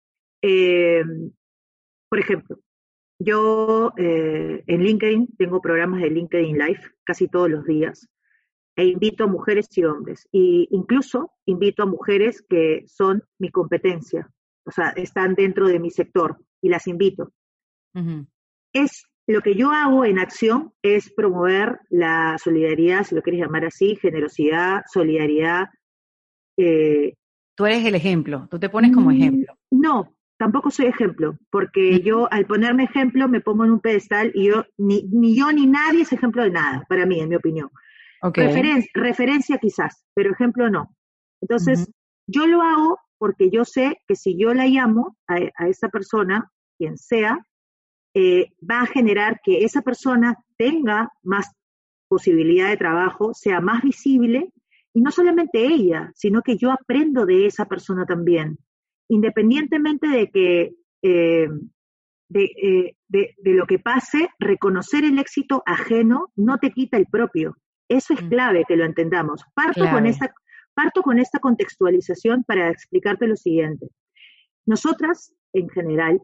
Por ejemplo, yo en LinkedIn tengo programas de LinkedIn Live casi todos los días e invito a mujeres y hombres, e incluso invito a mujeres que son mi competencia, o sea, están dentro de mi sector y las invito. Lo que yo hago en acción es promover la solidaridad, si lo quieres llamar así, generosidad, solidaridad, Tú eres el ejemplo, tú te pones como ejemplo. No, tampoco soy ejemplo, porque yo al ponerme ejemplo me pongo en un pedestal y yo, ni yo ni nadie es ejemplo de nada, para mí, en mi opinión. Okay. Referencia quizás, pero ejemplo no. Entonces, yo lo hago porque yo sé que si yo la llamo a esa persona, quien sea, va a generar que esa persona tenga más posibilidad de trabajo, sea más visible, y no solamente ella, sino que yo aprendo de esa persona también, independientemente de que de lo que pase, reconocer el éxito ajeno no te quita el propio. Eso es clave que lo entendamos. Parto con esta contextualización para explicarte lo siguiente. Nosotras, en general,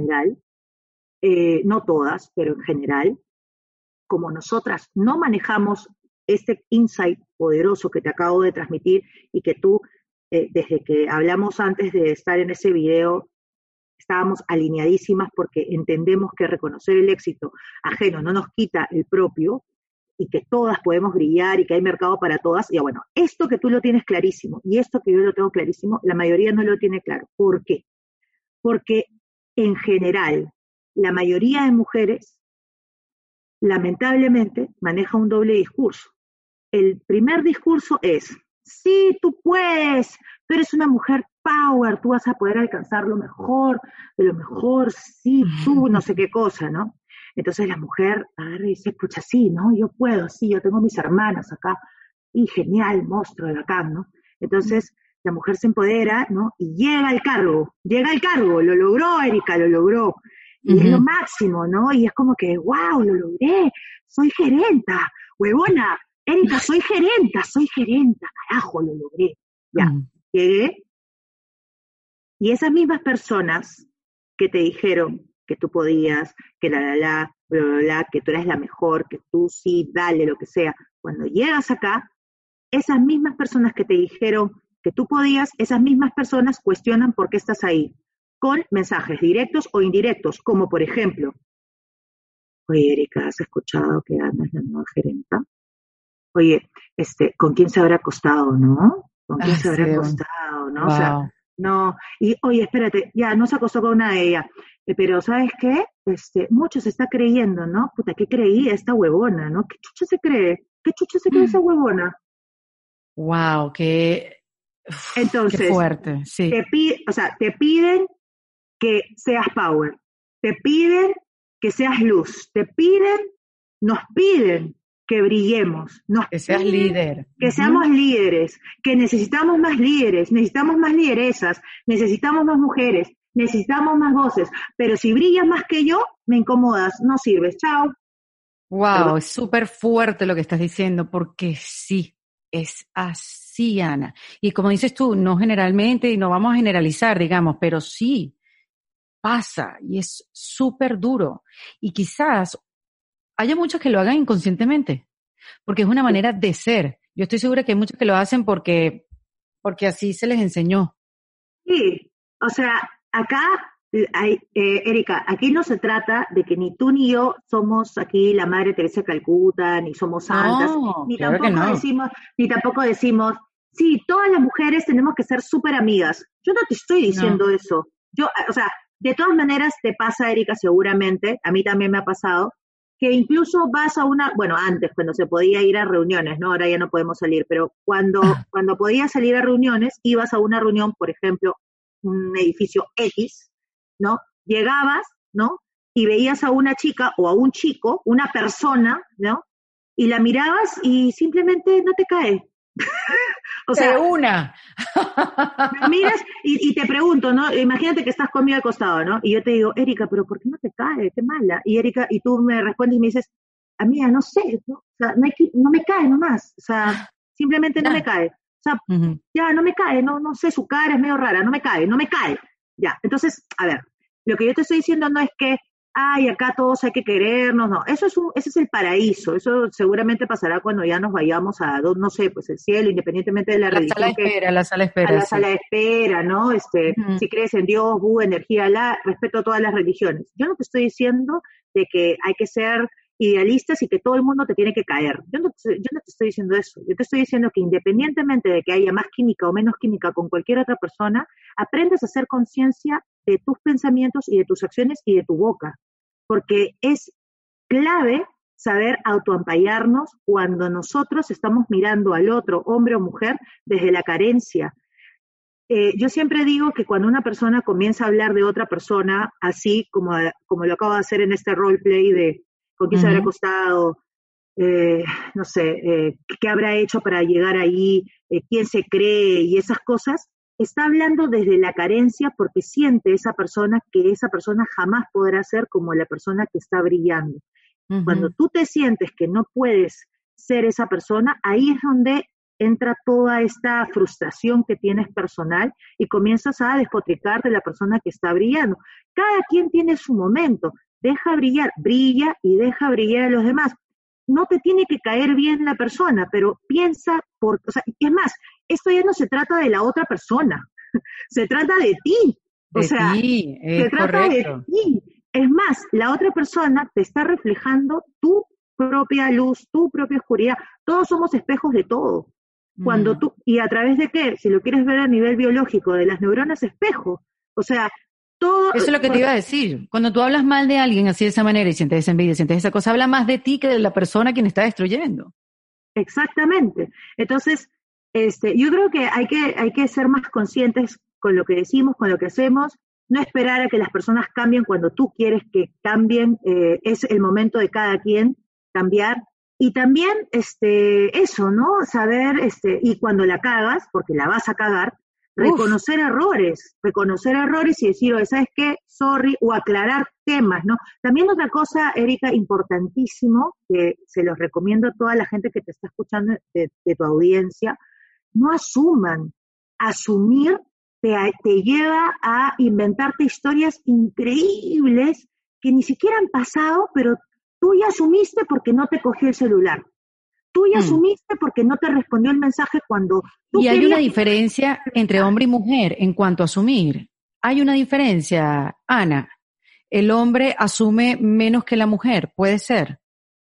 no todas, pero en general, como nosotras no manejamos este insight poderoso que te acabo de transmitir y que tú, desde que hablamos antes de estar en ese video, estábamos alineadísimas porque entendemos que reconocer el éxito ajeno no nos quita el propio y que todas podemos brillar y que hay mercado para todas. Y bueno, esto que tú lo tienes clarísimo y esto que yo lo tengo clarísimo, la mayoría no lo tiene claro. ¿Por qué? Porque en general, la mayoría de mujeres lamentablemente maneja un doble discurso. El primer discurso es, sí, tú puedes, tú eres una mujer power, tú vas a poder alcanzar lo mejor, de lo mejor, sí, tú, no sé qué cosa, ¿no? Entonces la mujer agarra y dice, pucha, sí, ¿no? Yo puedo, sí, yo tengo mis hermanas acá, y genial, monstruo de bacán, ¿no? Entonces la mujer se empodera, ¿no? Y llega al cargo, lo logró, Erika, lo logró. Y es lo máximo, ¿no? Y es como que, wow, lo logré, soy gerenta, huevona, Erika, soy gerenta, carajo, lo logré. Ya, llegué. Y esas mismas personas que te dijeron que tú podías, que bla, que tú eres la mejor, que tú sí, dale, lo que sea, cuando llegas acá, esas mismas personas que te dijeron que tú podías, esas mismas personas cuestionan por qué estás ahí, con mensajes directos o indirectos, como por ejemplo, oye, Erika, ¿has escuchado que Ana es la nueva gerenta? Oye, ¿con quién se habrá acostado, no? ¿Con quién se habrá acostado, no? Wow. O sea, no, y oye, espérate, ya, no se acostó con una de ellas, pero ¿sabes qué? Mucho se está creyendo, ¿no? Puta, ¿qué creía esta huevona, no? ¿Qué chucha se cree? ¿Qué chucha se cree esa huevona? Wow, Entonces, qué fuerte, sí. Te piden que seas power, te piden que seas luz, nos piden que brillemos, que seas líder, que seamos líderes, que necesitamos más líderes, necesitamos más lideresas, necesitamos más mujeres, necesitamos más voces, pero si brillas más que yo, me incomodas, no sirves, chao. Wow, es súper fuerte lo que estás diciendo, porque sí, es así, Ana. Y como dices tú, no generalmente, y no vamos a generalizar, digamos, pero sí pasa, y es súper duro. Y quizás haya muchos que lo hagan inconscientemente, porque es una manera de ser. Yo estoy segura que hay muchos que lo hacen porque así se les enseñó. Sí, o sea, acá, Erika, aquí no se trata de que ni tú ni yo somos aquí la Madre Teresa de Calcuta, ni somos santas, ni claro tampoco decimos, sí, todas las mujeres tenemos que ser súper amigas. Yo no te estoy diciendo eso. O sea, de todas maneras te pasa, Erika, seguramente, a mí también me ha pasado, que incluso vas a antes, cuando se podía ir a reuniones, ¿no? Ahora ya no podemos salir, pero cuando podías salir a reuniones, ibas a una reunión, por ejemplo, un edificio X, ¿no? Llegabas, ¿no? Y veías a una chica o a un chico, una persona, ¿no? Y la mirabas y simplemente no te cae. O sea, de una. Me miras y te pregunto, ¿no? Imagínate que estás conmigo al costado, ¿no? Y yo te digo, Erika, pero ¿por qué no te cae? Qué mala. Y Erika, y tú me respondes y me dices, amiga, no sé, ¿no? O sea, no me cae nomás. O sea, simplemente no me cae. O sea, ya, no me cae, no sé, su cara es medio rara, no me cae. Ya, entonces, a ver, lo que yo te estoy diciendo no es que, ay, acá todos hay que querernos, no, ese es el paraíso, eso seguramente pasará cuando ya nos vayamos a, no sé, pues el cielo, independientemente de la religión. La sala de espera. A la sala de espera, ¿no? Si crees en Dios, energía, respeto a todas las religiones. Yo no te estoy diciendo de que hay que ser idealistas y que todo el mundo te tiene que caer. Yo no te estoy diciendo eso. Yo te estoy diciendo que independientemente de que haya más química o menos química con cualquier otra persona, aprendes a hacer conciencia de tus pensamientos y de tus acciones y de tu boca. Porque es clave saber autoampallarnos cuando nosotros estamos mirando al otro, hombre o mujer, desde la carencia. Yo siempre digo que cuando una persona comienza a hablar de otra persona, así como lo acabo de hacer en este roleplay de con quién se habrá acostado, no sé, qué habrá hecho para llegar ahí, quién se cree y esas cosas, está hablando desde la carencia porque siente esa persona que esa persona jamás podrá ser como la persona que está brillando. Cuando tú te sientes que no puedes ser esa persona, ahí es donde entra toda esta frustración que tienes personal y comienzas a despotricar de la persona que está brillando. Cada quien tiene su momento, deja brillar, brilla y deja brillar a los demás. No te tiene que caer bien la persona, pero piensa, o sea, es más, esto ya no se trata de la otra persona, se trata de ti. O sea, se trata de ti. Es más, la otra persona te está reflejando tu propia luz, tu propia oscuridad. Todos somos espejos de todo. Cuando tú, ¿y a través de qué? Si lo quieres ver a nivel biológico, de las neuronas espejo. O sea, todo... Eso es lo que te iba a decir. Cuando tú hablas mal de alguien así de esa manera y sientes esa envidia, sientes esa cosa, habla más de ti que de la persona a quien está destruyendo. Exactamente. Entonces, yo creo que hay que ser más conscientes con lo que decimos, con lo que hacemos, no esperar a que las personas cambien cuando tú quieres que cambien, es el momento de cada quien cambiar. Y también eso, ¿no? Saber, y cuando la cagas, porque la vas a cagar, reconocer errores y decir, oye, ¿sabes qué? Sorry, o aclarar temas, ¿no? También otra cosa, Erika, importantísimo, que se los recomiendo a toda la gente que te está escuchando de tu audiencia, no asuman. Asumir te lleva a inventarte historias increíbles que ni siquiera han pasado, pero tú ya asumiste porque no te cogió el celular. Tú ya asumiste porque no te respondió el mensaje cuando tú Y hay una diferencia entre hombre y mujer en cuanto a asumir. Hay una diferencia, Ana. El hombre asume menos que la mujer, ¿puede ser?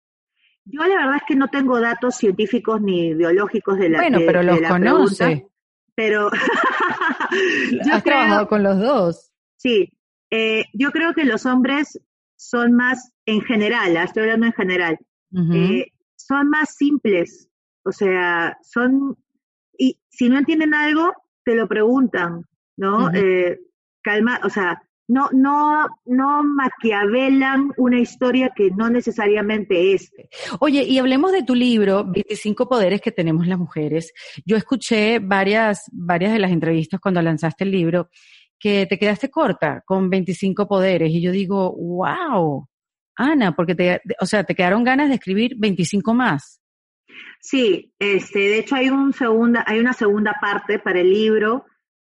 Yo la verdad es que no tengo datos científicos ni biológicos de la Bueno, pero los conoce. Pregunta, pero has trabajado con los dos. Sí, yo creo que los hombres son más, en general, estoy hablando en general, son más simples, o sea, y si no entienden algo, te lo preguntan, ¿no? Calma, o sea, no maquiavelan una historia que no necesariamente es. Oye, y hablemos de tu libro, 25 poderes que tenemos las mujeres. Yo escuché varias de las entrevistas cuando lanzaste el libro, que te quedaste corta con 25 poderes, y yo digo, wow, Ana, porque te quedaron ganas de escribir 25 más. Sí, de hecho hay una segunda parte para el libro,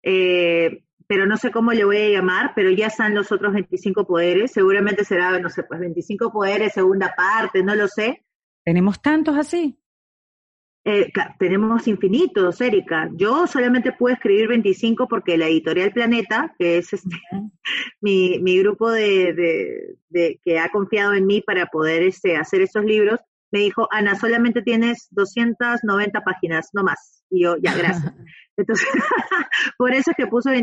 pero no sé cómo le voy a llamar, pero ya están los otros 25 poderes, seguramente será, no sé, pues 25 poderes, segunda parte, no lo sé. ¿Tenemos tantos así? Tenemos infinitos, Erika. Yo solamente pude escribir 25 porque la editorial Planeta, que es mi grupo que ha confiado en mí para poder hacer estos libros, me dijo, Ana, solamente tienes 290 páginas, no más. Y yo, ya, gracias. Entonces, por eso es que puse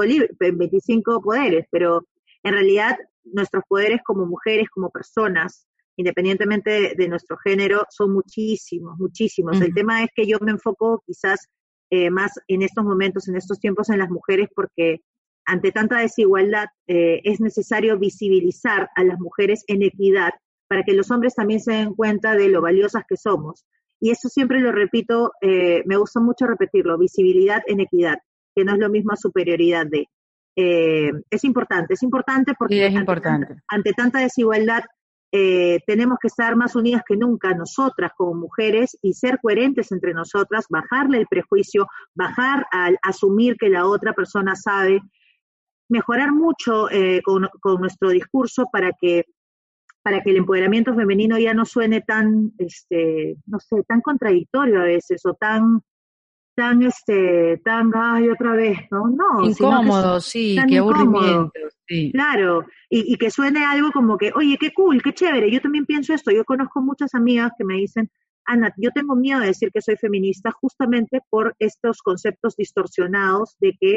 25 poderes, pero en realidad nuestros poderes como mujeres, como personas, independientemente de nuestro género, son muchísimos, muchísimos. El tema es que yo me enfoco quizás más en estos momentos, en estos tiempos, en las mujeres, porque ante tanta desigualdad es necesario visibilizar a las mujeres en equidad para que los hombres también se den cuenta de lo valiosas que somos. Y eso siempre lo repito, me gusta mucho repetirlo, visibilidad en equidad, que no es lo mismo a superioridad de. Es importante porque sí, es importante. Ante tanta desigualdad tenemos que estar más unidas que nunca, nosotras como mujeres, y ser coherentes entre nosotras, bajarle el prejuicio, bajar al asumir que la otra persona sabe, mejorar mucho con nuestro discurso para que el empoderamiento femenino ya no suene tan, no sé, tan contradictorio a veces, o tan ay, otra vez, no, sino que Incómodo, sí, tan qué incómodo. aburrimiento, sí. Claro, y que suene algo como que, oye, qué cool, qué chévere, yo también pienso esto, yo conozco muchas amigas que me dicen, Ana, yo tengo miedo de decir que soy feminista justamente por estos conceptos distorsionados de que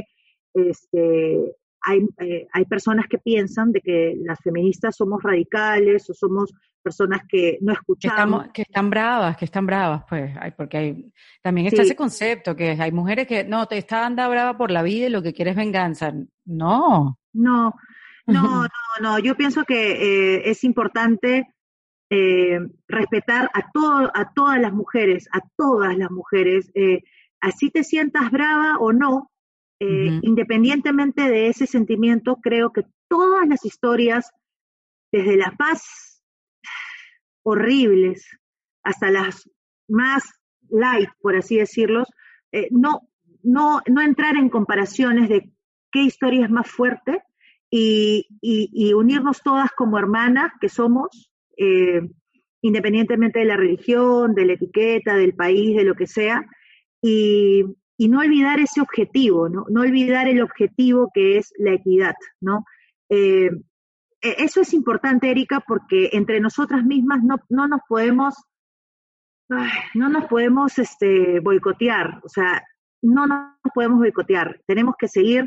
hay personas que piensan de que las feministas somos radicales o somos personas que no escuchamos. Que están bravas, pues, porque también está ese Sí, concepto, que hay mujeres que, no, te está anda brava por la vida y lo que quiere es venganza. No. no, no, no, yo pienso que es importante respetar a todas las mujeres, así te sientas brava o no, Ujú. independientemente de ese sentimiento, creo que todas las historias, desde las más horribles hasta las más light, por así decirlos, no entrar en comparaciones de qué historia es más fuerte y unirnos todas como hermanas que somos, independientemente de la religión, de la etiqueta, del país, de lo que sea, y, y no olvidar ese objetivo, ¿no? No olvidar el objetivo que es la equidad, ¿no? Eh, Eso es importante, Erika, porque entre nosotras mismas no nos podemos, no nos podemos boicotear, o sea, no nos podemos boicotear, tenemos que seguir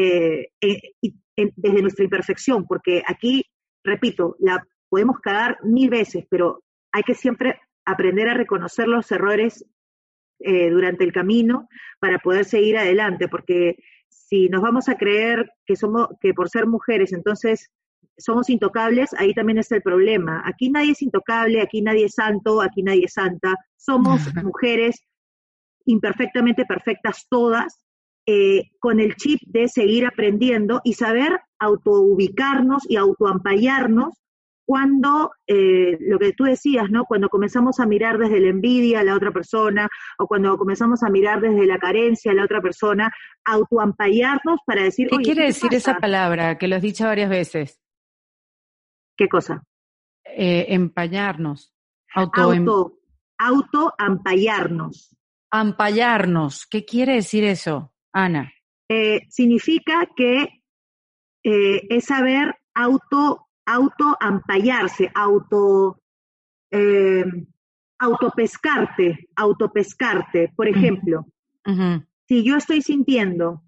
desde nuestra imperfección, porque aquí, repito, la podemos cagar 1000 veces, pero hay que siempre aprender a reconocer los errores durante el camino para poder seguir adelante, porque si nos vamos a creer que por ser mujeres, entonces somos intocables, ahí también está el problema. Aquí nadie es intocable, aquí nadie es santo, aquí nadie es santa. Somos mujeres imperfectamente perfectas todas, con el chip de seguir aprendiendo y saber autoubicarnos y autoampallarnos cuando, lo que tú decías, ¿no? Cuando comenzamos a mirar desde la envidia a la otra persona, o cuando comenzamos a mirar desde la carencia a la otra persona, autoampallarnos para decir, ¿Qué oye, quiere ¿qué te decir esa pasa? palabra que lo has dicho varias veces? ¿Qué cosa? Empañarnos, Auto, autoampallarnos. ampallarnos. ¿Qué quiere decir eso, Ana? Significa que es saber autoampallarse, eh, autopescarte. Por Ujú, ejemplo, ujú. si yo estoy sintiendo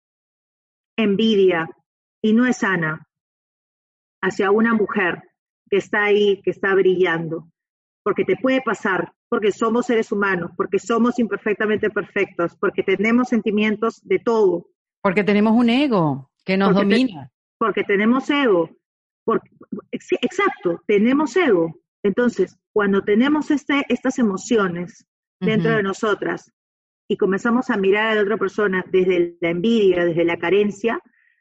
envidia y no es sana hacia una mujer que está ahí, que está brillando, porque te puede pasar, porque somos seres humanos, porque somos imperfectamente perfectos, porque tenemos sentimientos de todo, Porque tenemos un ego que nos porque, domina. porque tenemos ego, porque, sí, exacto, tenemos ego. Entonces, cuando tenemos estas emociones dentro Ujú. de nosotras y comenzamos a mirar a la otra persona desde la envidia, desde la carencia,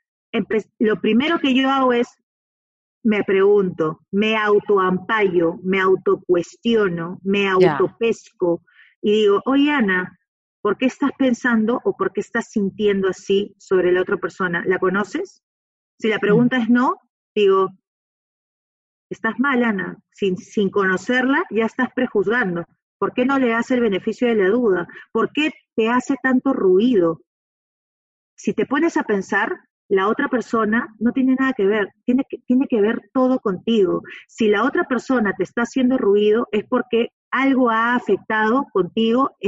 lo primero que yo hago es, me pregunto, me autoampallo, me autocuestiono, me Ya. autopesco y digo, oye Ana, ¿por qué estás pensando o por qué estás sintiendo así sobre la otra persona? ¿La conoces? Si la Mm. pregunta es no, digo, estás mal, Ana. Sin conocerla, ya estás prejuzgando. ¿Por qué no le das el beneficio de la duda? ¿Por qué te hace tanto ruido? Si te pones a pensar, la otra persona no tiene nada que ver, tiene que ver todo contigo. Si la otra persona te está haciendo ruido, es porque algo ha afectado contigo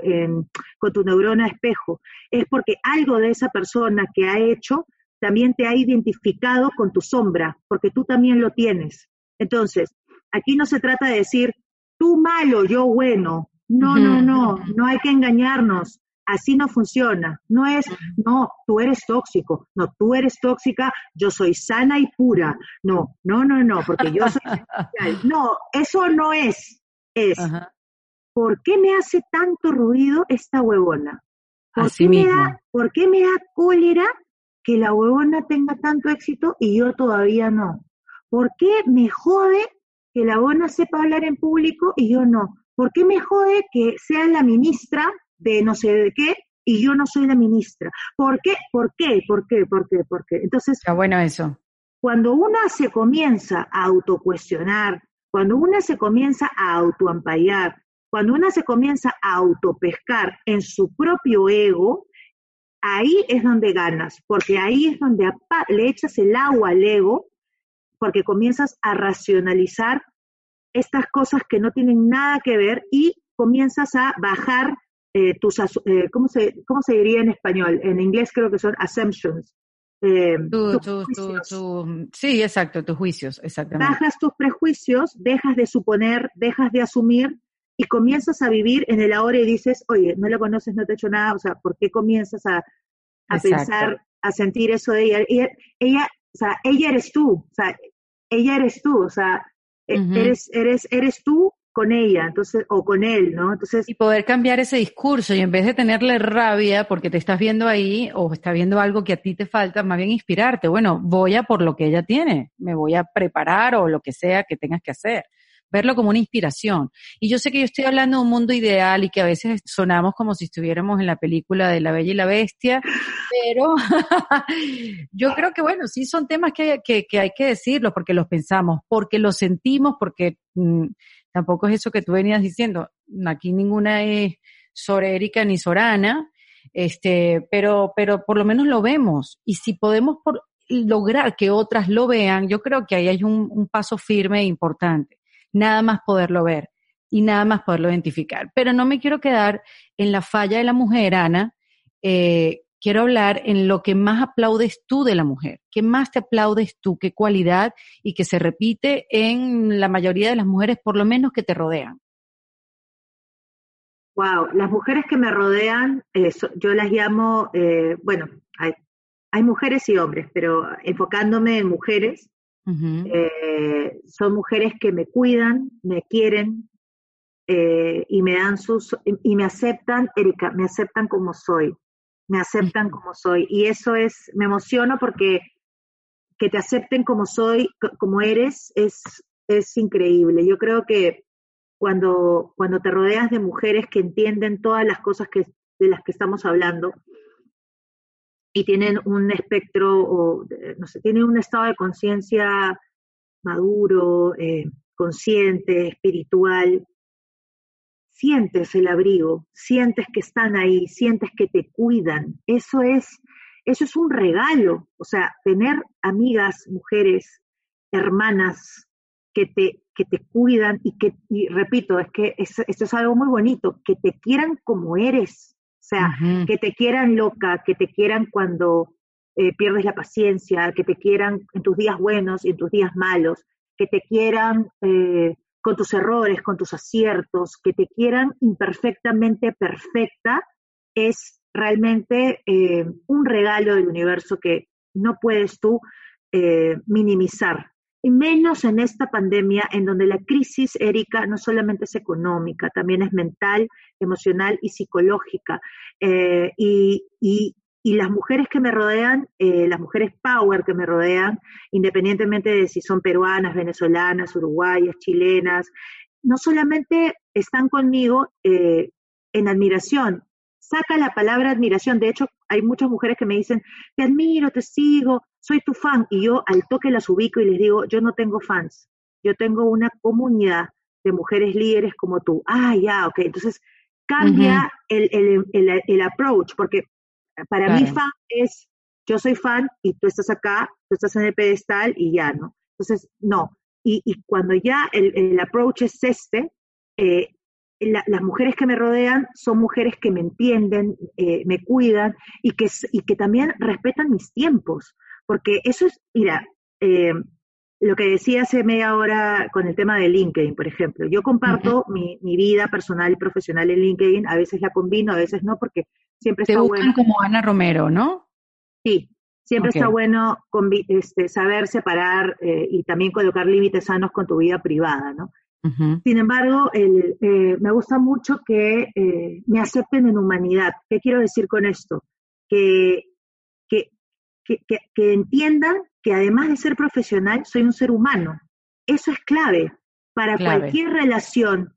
con tu neurona espejo. Es porque algo de esa persona que ha hecho también te ha identificado con tu sombra, porque tú también lo tienes. Entonces, aquí no se trata de decir, tú malo, yo bueno. No, Ujú, no, no, ujú, no hay que engañarnos. Así no funciona. No es, ujú. no, tú eres tóxico. No, tú eres tóxica, yo soy sana y pura. No, no, no, no, porque yo soy especial. No, eso no es. Es, Ajá. ¿por qué me hace tanto ruido esta huevona? Así mismo. ¿Por qué me da cólera que la huevona tenga tanto éxito y yo todavía no? ¿Por qué me jode que la huevona sepa hablar en público y yo no? ¿Por qué me jode que sea la ministra de no sé de qué y yo no soy la ministra? ¿Por qué? ¿Por qué? ¿Por qué? ¿Por qué? ¿Por qué? Entonces, Está bueno eso. cuando una se comienza a autocuestionar, cuando una se comienza a autoampallar, Cuando una se comienza a autopescar en su propio ego, ahí es donde ganas, porque ahí es donde le echas el agua al ego, porque comienzas a racionalizar estas cosas que no tienen nada que ver y comienzas a bajar ¿cómo se diría en español? En inglés creo que son assumptions. Sí, exacto, tus juicios, exactamente. Bajas tus prejuicios, dejas de suponer, dejas de asumir y comienzas a vivir en el ahora y dices, oye, no la conoces, no te ha hecho nada, o sea, ¿por qué comienzas a pensar, a sentir eso de ella? Ella, o sea, ella eres tú, o sea, eres tú con ella, entonces, o con él, ¿no? Entonces, y poder cambiar ese discurso y en vez de tenerle rabia porque te estás viendo ahí o está viendo algo que a ti te falta, más bien inspirarte. Bueno, voy a por lo que ella tiene, me voy a preparar o lo que sea que tengas que hacer. Verlo como una inspiración. Y yo sé que yo estoy hablando de un mundo ideal y que a veces sonamos como si estuviéramos en la película de La Bella y la Bestia, pero yo creo que bueno, sí son temas que hay que decirlos porque los pensamos, porque los sentimos, porque tampoco es eso que tú venías diciendo. Aquí ninguna es Sorérica ni Sorana, pero por lo menos lo vemos. Y si podemos lograr que otras lo vean, yo creo que ahí hay un paso firme e importante. Nada más poderlo ver y nada más poderlo identificar. Pero no me quiero quedar en la falla de la mujer, Ana. Quiero hablar en lo que más aplaudes tú de la mujer. ¿Qué más te aplaudes tú? ¿Qué cualidad? Y que se repite en la mayoría de las mujeres, por lo menos que te rodean. Wow, las mujeres que me rodean, yo las llamo, bueno, hay mujeres y hombres, pero enfocándome en mujeres, son mujeres que me cuidan, me quieren y me dan y me aceptan, Erika, me aceptan como soy, como soy. Y eso me emociono porque que te acepten como soy, como eres, es increíble. Yo creo que cuando te rodeas de mujeres que entienden todas las cosas de las que estamos hablando y tienen un espectro, o no sé, tienen un estado de conciencia maduro, consciente, espiritual, sientes el abrigo, sientes que están ahí, sientes que te cuidan. Eso es un regalo. O sea, tener amigas, mujeres, hermanas que te cuidan y repito, esto es algo muy bonito, que te quieran como eres. O sea, que te quieran loca, que te quieran cuando pierdes la paciencia, que te quieran en tus días buenos y en tus días malos, que te quieran con tus errores, con tus aciertos, que te quieran imperfectamente perfecta, es realmente un regalo del universo que no puedes tú minimizar. Y menos en esta pandemia en donde la crisis, Erika, no solamente es económica, también es mental, emocional y psicológica. Y las mujeres que me rodean, las mujeres power que me rodean, independientemente de si son peruanas, venezolanas, uruguayas, chilenas, no solamente están conmigo en admiración, saca la palabra admiración. De hecho, hay muchas mujeres que me dicen, te admiro, te sigo, soy tu fan, y yo al toque las ubico y les digo, yo no tengo fans, yo tengo una comunidad de mujeres líderes como tú. Ah, ya, ok, entonces cambia el approach, porque para mí fan es, yo soy fan y tú estás acá, tú estás en el pedestal y ya, ¿no? Entonces, no. Y cuando ya el approach es las mujeres que me rodean son mujeres que me entienden, me cuidan y que también respetan mis tiempos, porque eso es, mira, lo que decía hace media hora con el tema de LinkedIn, por ejemplo, yo comparto mi vida personal y profesional en LinkedIn, a veces la combino, a veces no, porque siempre está bueno. Te buscan como Ana Romero, ¿no? Sí, siempre está bueno saber separar y también colocar límites sanos con tu vida privada, ¿no? Sin embargo, me gusta mucho que me acepten en humanidad. ¿Qué quiero decir con esto? Que entiendan que además de ser profesional, soy un ser humano. Eso es clave para cualquier relación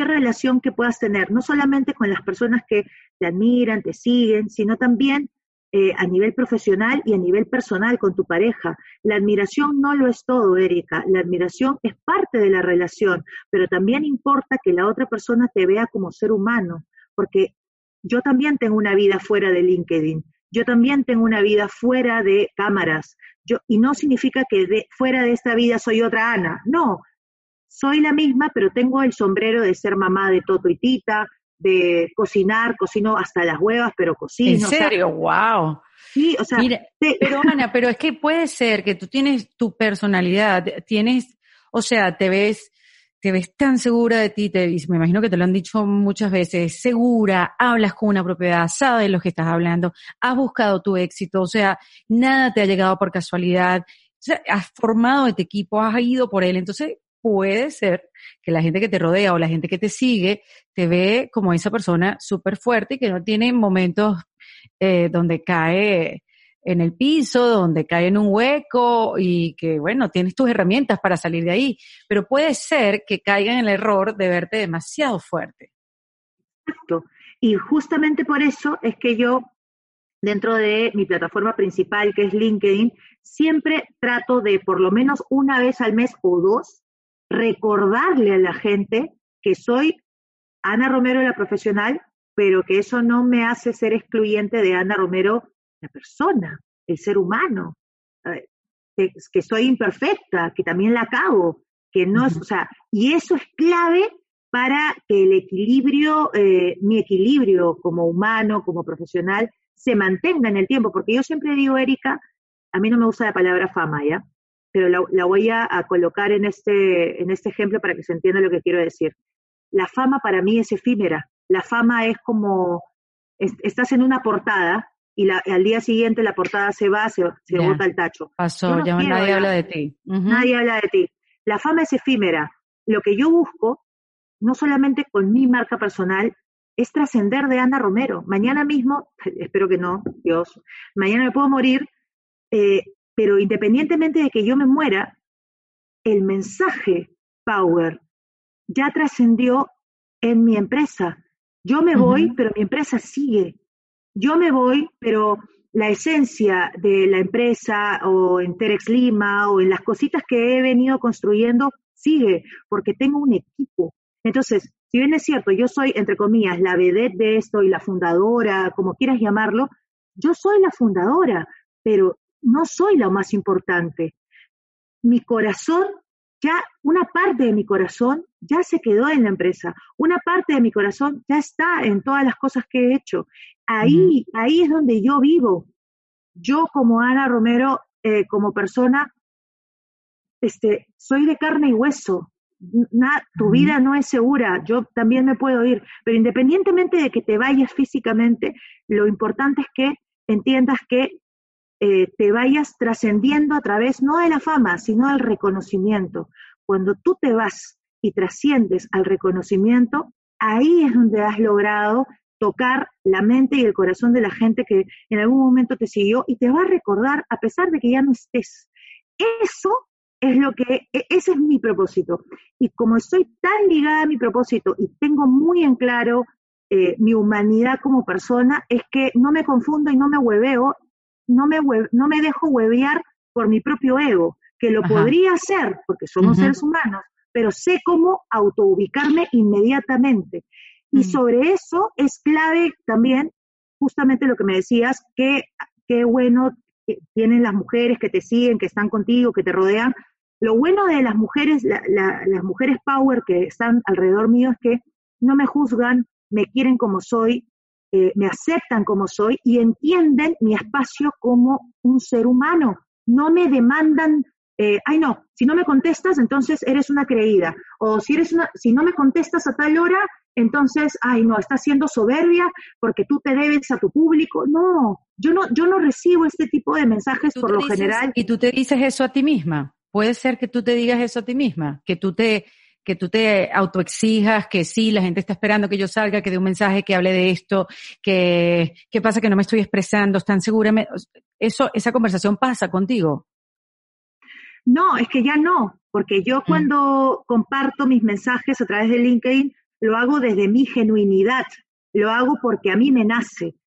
que puedas tener, no solamente con las personas que te admiran, te siguen, sino también a nivel profesional y a nivel personal con tu pareja. La admiración no lo es todo, Erika. La admiración es parte de la relación, pero también importa que la otra persona te vea como ser humano, porque yo también tengo una vida fuera de LinkedIn. Yo también tengo una vida fuera de cámaras. Y no significa que fuera de esta vida soy otra Ana. No, soy la misma, pero tengo el sombrero de ser mamá de Toto y Tita, de cocino hasta las huevas, pero cocino. ¿En serio? O sea, ¡Wow! Sí, o sea. Mira, pero Ana, pero es que puede ser que tú tienes tu personalidad, o sea, te ves tan segura de ti, me imagino que te lo han dicho muchas veces, segura, hablas con una propiedad, sabes lo que estás hablando, has buscado tu éxito, o sea, nada te ha llegado por casualidad, o sea, has formado este equipo, has ido por él, entonces puede ser que la gente que te rodea o la gente que te sigue te ve como esa persona súper fuerte y que no tiene momentos donde cae en el piso, donde cae en un hueco y que, bueno, tienes tus herramientas para salir de ahí, pero puede ser que caiga en el error de verte demasiado fuerte. Exacto. Y justamente por eso es que yo, dentro de mi plataforma principal, que es LinkedIn, siempre trato de, por lo menos una vez al mes o dos, recordarle a la gente que soy Ana Romero la profesional, pero que eso no me hace ser excluyente de Ana Romero la persona, el ser humano, que soy imperfecta, que también la cago, que no es, o sea, y eso es clave para que el equilibrio, mi equilibrio como humano, como profesional, se mantenga en el tiempo, porque yo siempre digo, Erika, a mí no me gusta la palabra fama, ¿ya? Pero la voy a colocar en este ejemplo para que se entienda lo que quiero decir. La fama para mí es efímera. La fama es como, estás en una portada y al día siguiente la portada se va, se bota el tacho. Pasó, ya nadie habla de ti. Nadie habla de ti. La fama es efímera. Lo que yo busco, no solamente con mi marca personal, es trascender de Ana Romero. Mañana mismo, espero que no, Dios, mañana me puedo morir, pero independientemente de que yo me muera, el mensaje Power ya trascendió en mi empresa. Yo me voy, pero mi empresa sigue. Yo me voy, pero la esencia de la empresa o en Terex Lima o en las cositas que he venido construyendo sigue, porque tengo un equipo. Entonces, si bien es cierto, yo soy, entre comillas, la vedette de esto y la fundadora, como quieras llamarlo, yo soy la fundadora, pero no soy la más importante. Mi corazón, ya una parte de mi corazón ya se quedó en la empresa, una parte de mi corazón ya está en todas las cosas que he hecho. Ahí es donde yo vivo. Yo como Ana Romero, como persona, soy de carne y hueso. Tu vida no es segura, yo también me puedo ir, pero independientemente de que te vayas físicamente, lo importante es que entiendas que te vayas trascendiendo a través no de la fama, sino del reconocimiento. Cuando tú te vas y trasciendes al reconocimiento, ahí es donde has logrado tocar la mente y el corazón de la gente que en algún momento te siguió y te va a recordar a pesar de que ya no estés. Ese es mi propósito. Y como estoy tan ligada a mi propósito y tengo muy en claro mi humanidad como persona, es que no me confundo y no me hueveo, no me dejo huevear por mi propio ego, que lo podría hacer, porque somos seres humanos, pero sé cómo autoubicarme inmediatamente. Y sobre eso es clave también, justamente lo que me decías, qué bueno que tienen las mujeres que te siguen, que están contigo, que te rodean. Lo bueno de las mujeres, las mujeres power que están alrededor mío es que no me juzgan, me quieren como soy, me aceptan como soy y entienden mi espacio como un ser humano. No me demandan, ay no, si no me contestas, entonces eres una creída. O si no me contestas a tal hora, entonces, ay no, estás siendo soberbia porque tú te debes a tu público. No, yo no recibo este tipo de mensajes por lo general. Y tú te dices eso a ti misma. Puede ser que tú te digas eso a ti misma, que tú te autoexijas, que sí, la gente está esperando que yo salga, que dé un mensaje, que hable de esto, que ¿qué pasa que no me estoy expresando? ¿Están segura? Esa conversación pasa contigo. No, es que ya no, porque yo cuando comparto mis mensajes a través de LinkedIn, lo hago desde mi genuinidad, lo hago porque a mí me nace,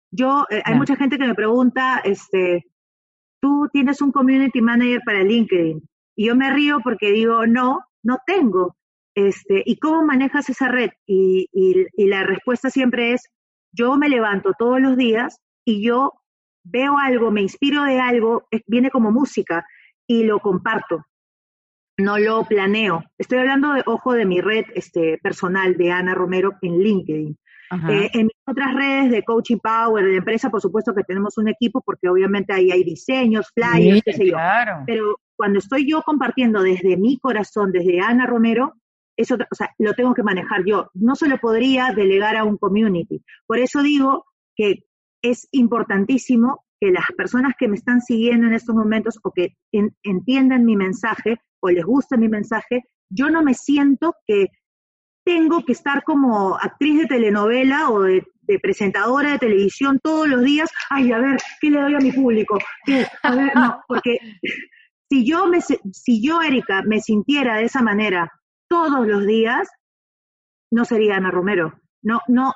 Hay mucha gente que me pregunta, tú tienes un community manager para LinkedIn. Y yo me río porque digo, no tengo. ¿Y cómo manejas esa red? Y la respuesta siempre es, yo me levanto todos los días y yo veo algo, me inspiro de algo, viene como música y lo comparto. No lo planeo. Estoy hablando de mi red personal de Ana Romero en LinkedIn. En mis otras redes de Coaching Power, de empresa, por supuesto que tenemos un equipo porque obviamente ahí hay diseños, flyers, sí, qué sé yo. Claro. Pero cuando estoy yo compartiendo desde mi corazón, desde Ana Romero, eso, o sea, lo tengo que manejar yo. No se lo podría delegar a un community. Por eso digo que es importantísimo que las personas que me están siguiendo en estos momentos o que entiendan mi mensaje o les gusta mi mensaje, yo no me siento que tengo que estar como actriz de telenovela o de presentadora de televisión todos los días. Ay, a ver, ¿qué le doy a mi público? A ver, no, porque si yo, Erika, me sintiera de esa manera todos los días, no sería Ana Romero. No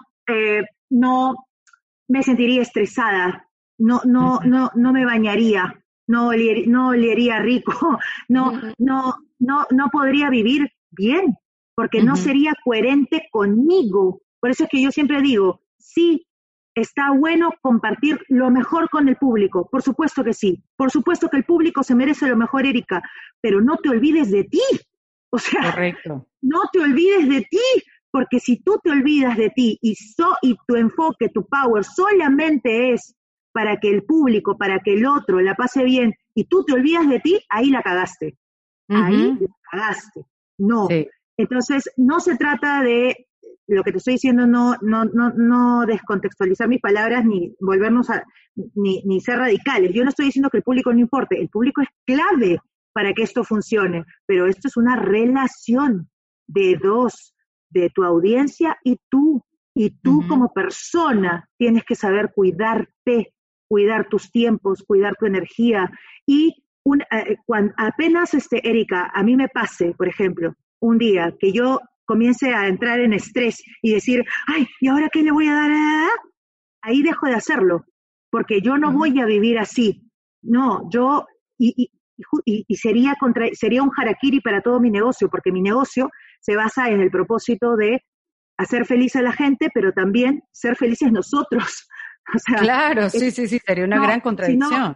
me sentiría estresada. No me bañaría. No olería rico. No podría vivir bien, porque no sería coherente conmigo. Por eso es que yo siempre digo, sí, está bueno compartir lo mejor con el público, por supuesto que sí, por supuesto que el público se merece lo mejor, Erika, pero no te olvides de ti, o sea, correcto. No te olvides de ti, porque si tú te olvidas de ti y tu enfoque, tu power solamente es para que el público, para que el otro la pase bien, y tú te olvidas de ti, ahí la cagaste, ahí la cagaste, no. Sí. Entonces, no se trata de, lo que te estoy diciendo, no descontextualizar mis palabras, ni volvernos ni ser radicales. Yo no estoy diciendo que el público no importe, el público es clave para que esto funcione, pero esto es una relación de dos, de tu audiencia y tú como persona tienes que saber cuidarte, cuidar tus tiempos, cuidar tu energía, y cuando apenas, Erika, a mí me pase, por ejemplo, un día que yo comience a entrar en estrés y decir, ay, ¿y ahora qué le voy a dar? Ahí dejo de hacerlo, porque yo no voy a vivir así. No, yo, y sería un harakiri para todo mi negocio, porque mi negocio se basa en el propósito de hacer feliz a la gente, pero también ser felices nosotros. O sea, claro, sí, sería una gran contradicción.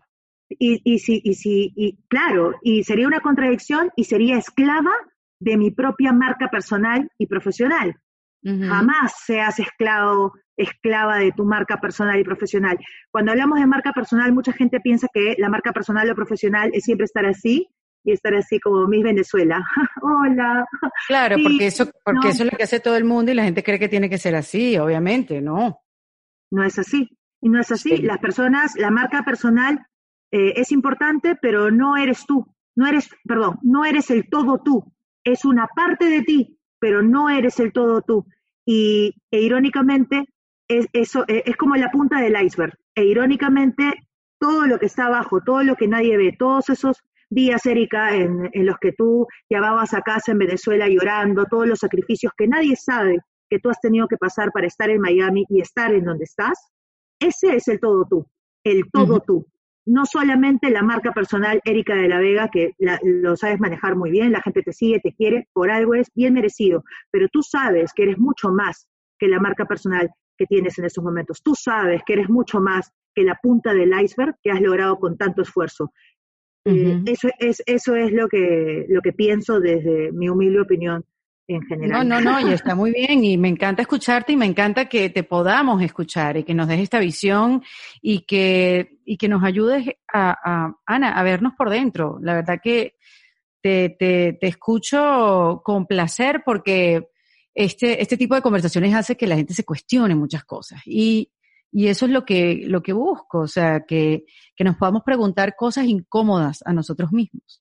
Claro, y sería una contradicción y sería esclava de mi propia marca personal y profesional. Jamás seas esclava de tu marca personal y profesional. Cuando hablamos de marca personal, mucha gente piensa que la marca personal o profesional es siempre estar así, y estar así como Miss Venezuela. Hola. Claro, sí, porque eso es lo que hace todo el mundo y la gente cree que tiene que ser así, obviamente, ¿no? No es así. Y no es así. Sí. Las personas, la marca personal es importante, pero no eres tú. No eres el todo tú. Es una parte de ti, pero no eres el todo tú. E irónicamente, eso es como la punta del iceberg. E irónicamente, todo lo que está abajo, todo lo que nadie ve, todos esos días, Erika, en los que tú llamabas a casa en Venezuela llorando, todos los sacrificios que nadie sabe que tú has tenido que pasar para estar en Miami y estar en donde estás, ese es el todo tú, tú. No solamente la marca personal Erika de la Vega, que lo sabes manejar muy bien, la gente te sigue, te quiere, por algo es bien merecido, pero tú sabes que eres mucho más que la marca personal que tienes en estos momentos. Tú sabes que eres mucho más que la punta del iceberg que has logrado con tanto esfuerzo. Eso es lo que pienso desde mi humilde opinión en general. No, y está muy bien, y me encanta escucharte, y me encanta que te podamos escuchar y que nos des esta visión y que nos ayudes Ana, a vernos por dentro. La verdad que te escucho con placer, porque este tipo de conversaciones hace que la gente se cuestione muchas cosas, y eso es lo que busco, o sea, que nos podamos preguntar cosas incómodas a nosotros mismos.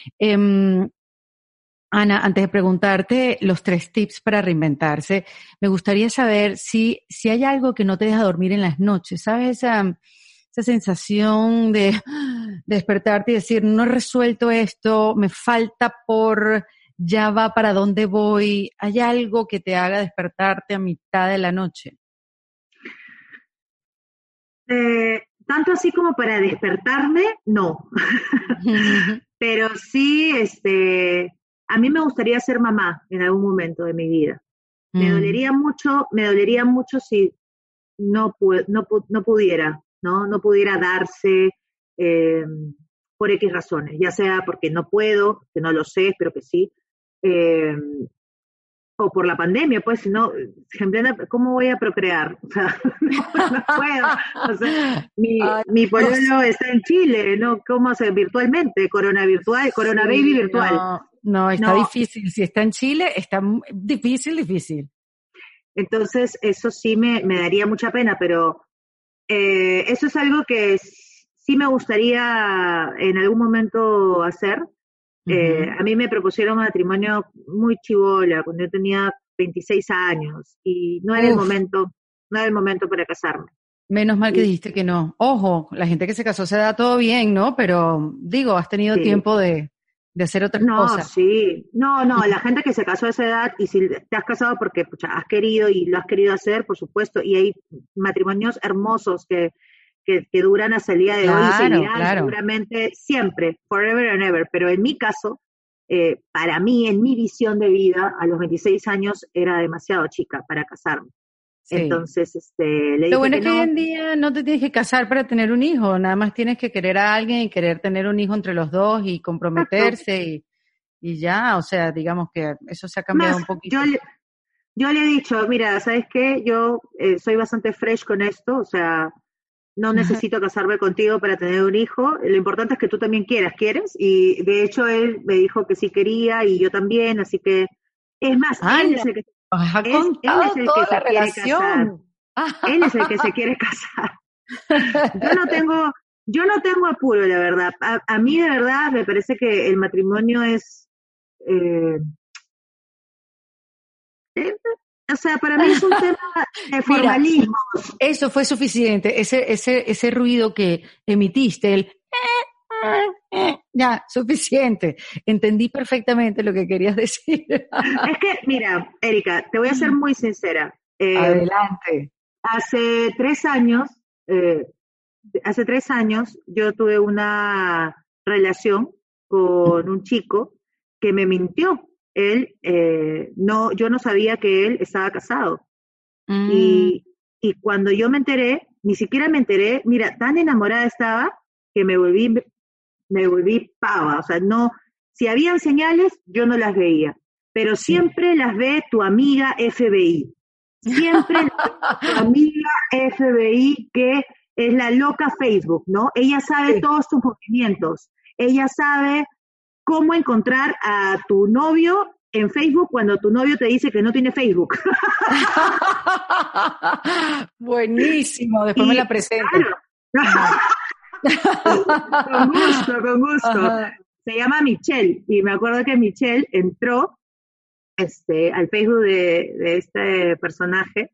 Ana, antes de preguntarte los 3 tips para reinventarse, me gustaría saber si hay algo que no te deja dormir en las noches, ¿sabes? Esa sensación de despertarte y decir, no he resuelto esto, me falta ya va para dónde voy. ¿Hay algo que te haga despertarte a mitad de la noche? Tanto así como para despertarme, no. Pero sí, a mí me gustaría ser mamá en algún momento de mi vida. Me dolería mucho si no pudiera, ¿no? No pudiera darse eh, por X razones, ya sea porque no puedo, que no lo sé, espero que sí, eh, o por la pandemia, pues, si no, en plena, ¿cómo voy a procrear? O sea, no puedo. O sea, Ay, mi Dios. pololo está en Chile, ¿no? ¿Cómo hacer virtualmente? Corona virtual, Corona baby Sí, virtual. no, está No, difícil. Si está en Chile, está difícil, difícil. entonces eso sí me daría mucha pena, pero eso es algo que sí me gustaría en algún momento hacer. Ujú. A mí me propusieron matrimonio muy chibola, cuando yo tenía 26 años, y Uf, no era el momento para casarme. menos mal que Y dijiste que no. Ojo, la gente que se casó se da todo bien, ¿no? Pero digo, has tenido sí, tiempo de hacer otras no, cosas. sí, no, la gente que se casó a esa edad, y si te has casado porque pucha, has querido y lo has querido hacer, por supuesto, y hay matrimonios hermosos que duran hasta el día de hoy y Claro, seguirán claro. seguramente siempre, forever and ever. Pero en mi caso, para mí, en mi visión de vida, a los 26 años era demasiado chica para casarme. Sí. Entonces, le Lo dije bueno que es que hoy no. en día no te tienes que casar para tener un hijo, nada más tienes que querer a alguien y querer tener un hijo entre los dos y Exacto. comprometerse y ya, o sea, digamos que eso se ha cambiado Más, un yo, poquito. yo le he dicho, mira, ¿sabes qué? Yo soy bastante fresh con esto, o sea, no necesito casarme contigo para tener un hijo. Lo importante es que tú también ¿quieres? Y de hecho él me dijo que sí quería y yo también, así que, es más, Ah, no, nos ha él es contado el que toda la se quiere casar. relación. Él es el que se quiere casar. Yo no tengo, yo no tengo apuro, la verdad. A mí de verdad me parece que el matrimonio es, eh, eh, o sea, para mí es un tema de Mira, formalismo. eso fue suficiente, ese ruido que emitiste, ya, suficiente. Entendí perfectamente lo que querías decir. Es que, mira, Erika, te voy a ser muy sincera. Adelante. Hace 3 años, eh, hace 3 años yo tuve una relación con un chico que me mintió. Él, no, yo no sabía que él estaba casado. Mm, Y, y cuando yo me enteré, ni siquiera me enteré, mira, tan enamorada estaba que me volví pava. O sea, no, si habían señales, yo no las veía. Pero sí. siempre las ve tu amiga FBI. Siempre las ve tu amiga FBI, que es la loca Facebook, ¿no? Ella sabe Sí. todos tus movimientos. Ella sabe cómo encontrar a tu novio en Facebook cuando tu novio te dice que no tiene Facebook. Buenísimo, después me Y la presentas. claro, Ajá. con gusto, con gusto. Ajá. Se llama Michelle, y me acuerdo que Michelle entró al Facebook de este personaje,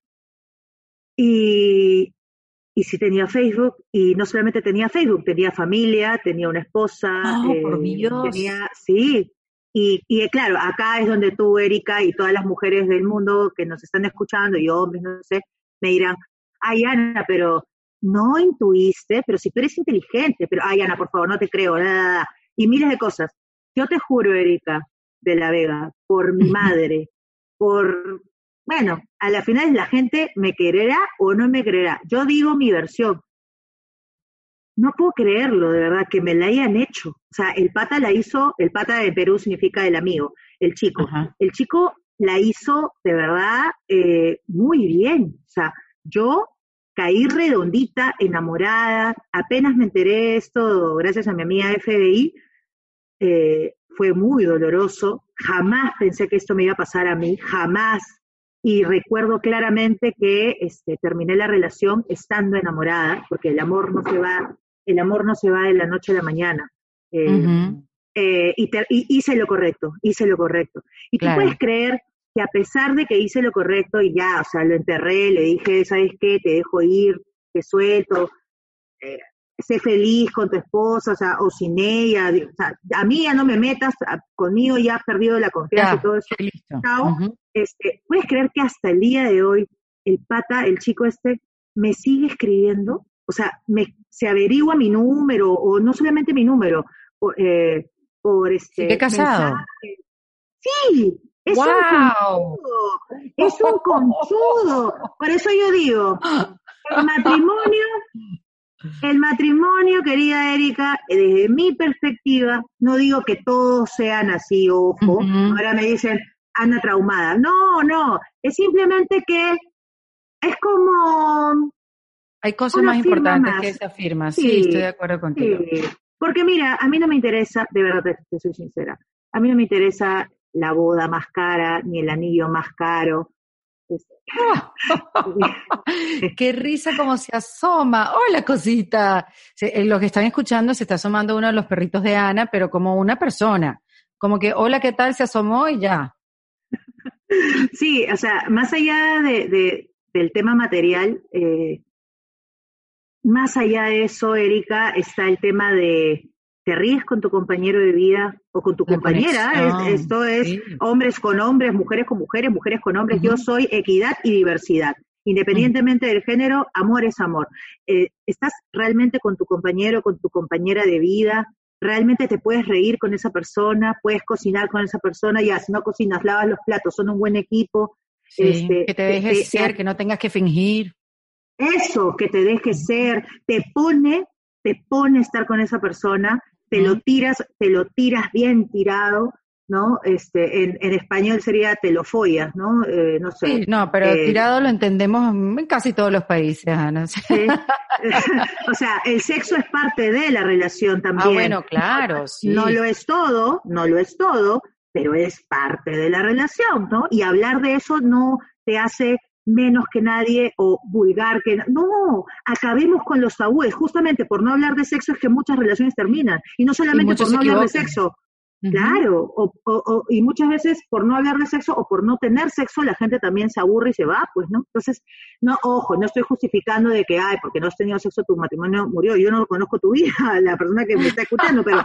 y, y sí tenía Facebook, y no solamente tenía Facebook, tenía familia, tenía una esposa, No, por Dios. sí. Y claro, acá es donde tú, Erika, y todas las mujeres del mundo que nos están escuchando, y hombres, no sé, me dirán, ay, Ana, pero no intuiste, pero si tú eres inteligente, pero, ay, Ana, por favor, no te creo, nada, y miles de cosas. Yo te juro, Erika de la Vega, por mi madre, por, bueno, a la final la gente me quererá o no me creerá. Yo digo mi versión. No puedo creerlo, de verdad, que me la hayan hecho. O sea, el pata de Perú significa el amigo, el chico. Ajá. El chico la hizo de verdad muy bien. O sea, yo caí redondita, enamorada, apenas me enteré de esto gracias a mi amiga FBI. Fue muy doloroso. Jamás pensé que esto me iba a pasar a mí, jamás. Y recuerdo claramente que terminé la relación estando enamorada, porque el amor no se va de la noche a la mañana. Eh, Ujú. y hice lo correcto, hice lo correcto. Y tú puedes Claro. creer que a pesar de que hice lo correcto y ya, o sea, lo enterré, le dije, ¿sabes qué? Te dejo ir, te suelto, eh, sé feliz con tu esposa, o sea, o sin ella, o sea, a mí ya no me metas, conmigo ya has perdido la confianza y Ya, todo eso, listo. chao. Ujú. ¿Puedes creer que hasta el día de hoy el pata, el chico me sigue escribiendo? o sea, se averigua mi número, o no solamente mi número, por ¿Sigue casado? mensaje. Sí, es un ¡Wow! conchudo, es un conchudo. Por eso yo digo, el matrimonio, el matrimonio, querida Erika, desde mi perspectiva, no digo que todos sean así, ojo, Uh-huh. ahora me dicen, anda traumada. No, es simplemente que es como Hay cosas una más firma importantes que más. esa firma. Sí, estoy de Sí, acuerdo contigo. sí. Porque mira, a mí no me interesa, de verdad te soy sincera, a mí no me interesa la boda más cara, ni el anillo más caro. Este, ¡Qué risa como se asoma! ¡Hola, cosita! Los que están escuchando se está asomando uno de los perritos de Ana, pero como una persona. Como que, hola, ¿qué tal? Se asomó y ya. Sí, o sea, más allá del tema material, más allá de eso, Erika, está el tema de te ríes con tu compañero de vida o con tu La compañera. conexión, Esto es sí. hombres con hombres, mujeres con mujeres, mujeres con hombres. Yo Ujú, soy equidad y diversidad. ujú. Independientemente del género, amor es amor. ¿Estás realmente con tu compañero, con tu compañera de vida? ¿Realmente te puedes reír con esa persona? ¿Puedes cocinar con esa persona? Ya, si no cocinas, lavas los platos, son un buen equipo. Sí, que te dejes ser, Te que no tengas que fingir. eso, que te deje Ujú, ser, te pone estar con esa persona, ujú. te lo tiras bien tirado, ¿no? En español sería te lo follas, ¿no? No sé. Sí, no, pero Eh, tirado lo entendemos en casi todos los países, Ana. sí. O sea, el sexo es parte de la relación Ah, también. bueno, claro, No sí. lo es todo, no lo es todo, pero es parte de la relación, ¿no? Y hablar de eso no te hace menos que nadie o vulgar que no, acabemos con los tabúes, justamente por no hablar de sexo es que muchas relaciones terminan, y no Y solamente muchos por se no hablar de equivocan. sexo, Ujú. claro, y muchas veces por no hablar de sexo o por no tener sexo la gente también se aburre y se va, pues, ¿no? Entonces, no, ojo, no estoy justificando de que, ay, porque no has tenido sexo tu matrimonio murió, yo no conozco tu vida, la persona que me está escuchando, pero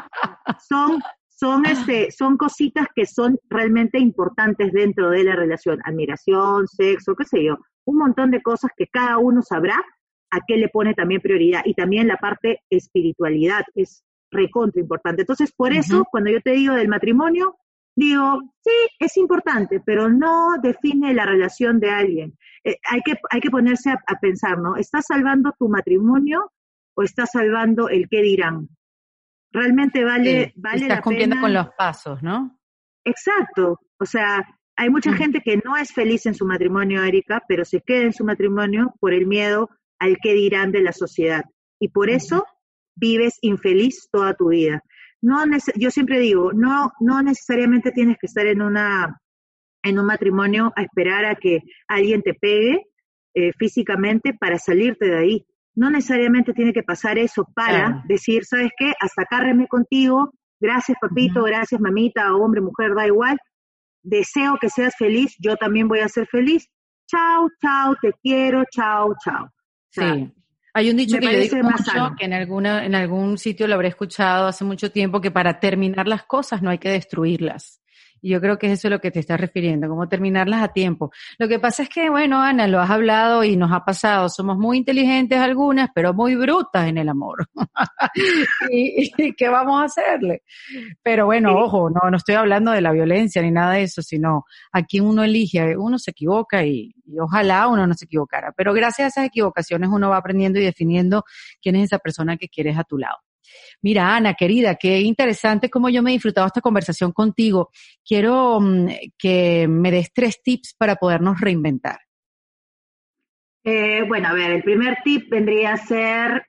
son cositas que son realmente importantes dentro de la relación, admiración, sexo, qué sé yo, un montón de cosas que cada uno sabrá a qué le pone también prioridad y también la parte espiritualidad es recontra importante. Entonces, por Ujú. eso, cuando yo te digo del matrimonio, digo, sí, es importante, pero no define la relación de alguien. Hay que ponerse a pensar, ¿no? ¿Estás salvando tu matrimonio o estás salvando el qué dirán? ¿Realmente vale, Sí, y vale estás la cumpliendo con pena? los pasos, ¿no? Exacto. O sea, hay mucha Ujú, gente que no es feliz en su matrimonio, Erika, pero se queda en su matrimonio por el miedo al qué dirán de la sociedad. Y por ujú. eso vives infeliz toda tu vida. No, yo siempre digo, no necesariamente tienes que estar en un matrimonio a esperar a que alguien te pegue físicamente para salirte de ahí. No necesariamente tiene que pasar eso para Claro. decir, ¿sabes qué? Hasta acá remé contigo, gracias papito, Ujú. gracias mamita, hombre, mujer, da igual. Deseo que seas feliz, yo también voy a ser feliz. Chao, chao, te quiero, chao, chao. O sea, Sí. Hay un dicho me que yo digo parece más mucho, sano. que en algún sitio lo habré escuchado hace mucho tiempo, que para terminar las cosas no hay que destruirlas. Y yo creo que eso es lo que te estás refiriendo, como terminarlas a tiempo. Lo que pasa es que, bueno, Ana, lo has hablado y nos ha pasado. Somos muy inteligentes algunas, pero muy brutas en el amor. ¿Y qué vamos a hacerle? Pero bueno, Sí, ojo, no estoy hablando de la violencia ni nada de eso, sino aquí uno elige, uno se equivoca y ojalá uno no se equivocara. Pero gracias a esas equivocaciones uno va aprendiendo y definiendo quién es esa persona que quieres a tu lado. Mira, Ana, querida, qué interesante cómo yo me he disfrutado esta conversación contigo. Quiero que me des 3 tips para podernos reinventar. bueno, a ver, el primer tip vendría a ser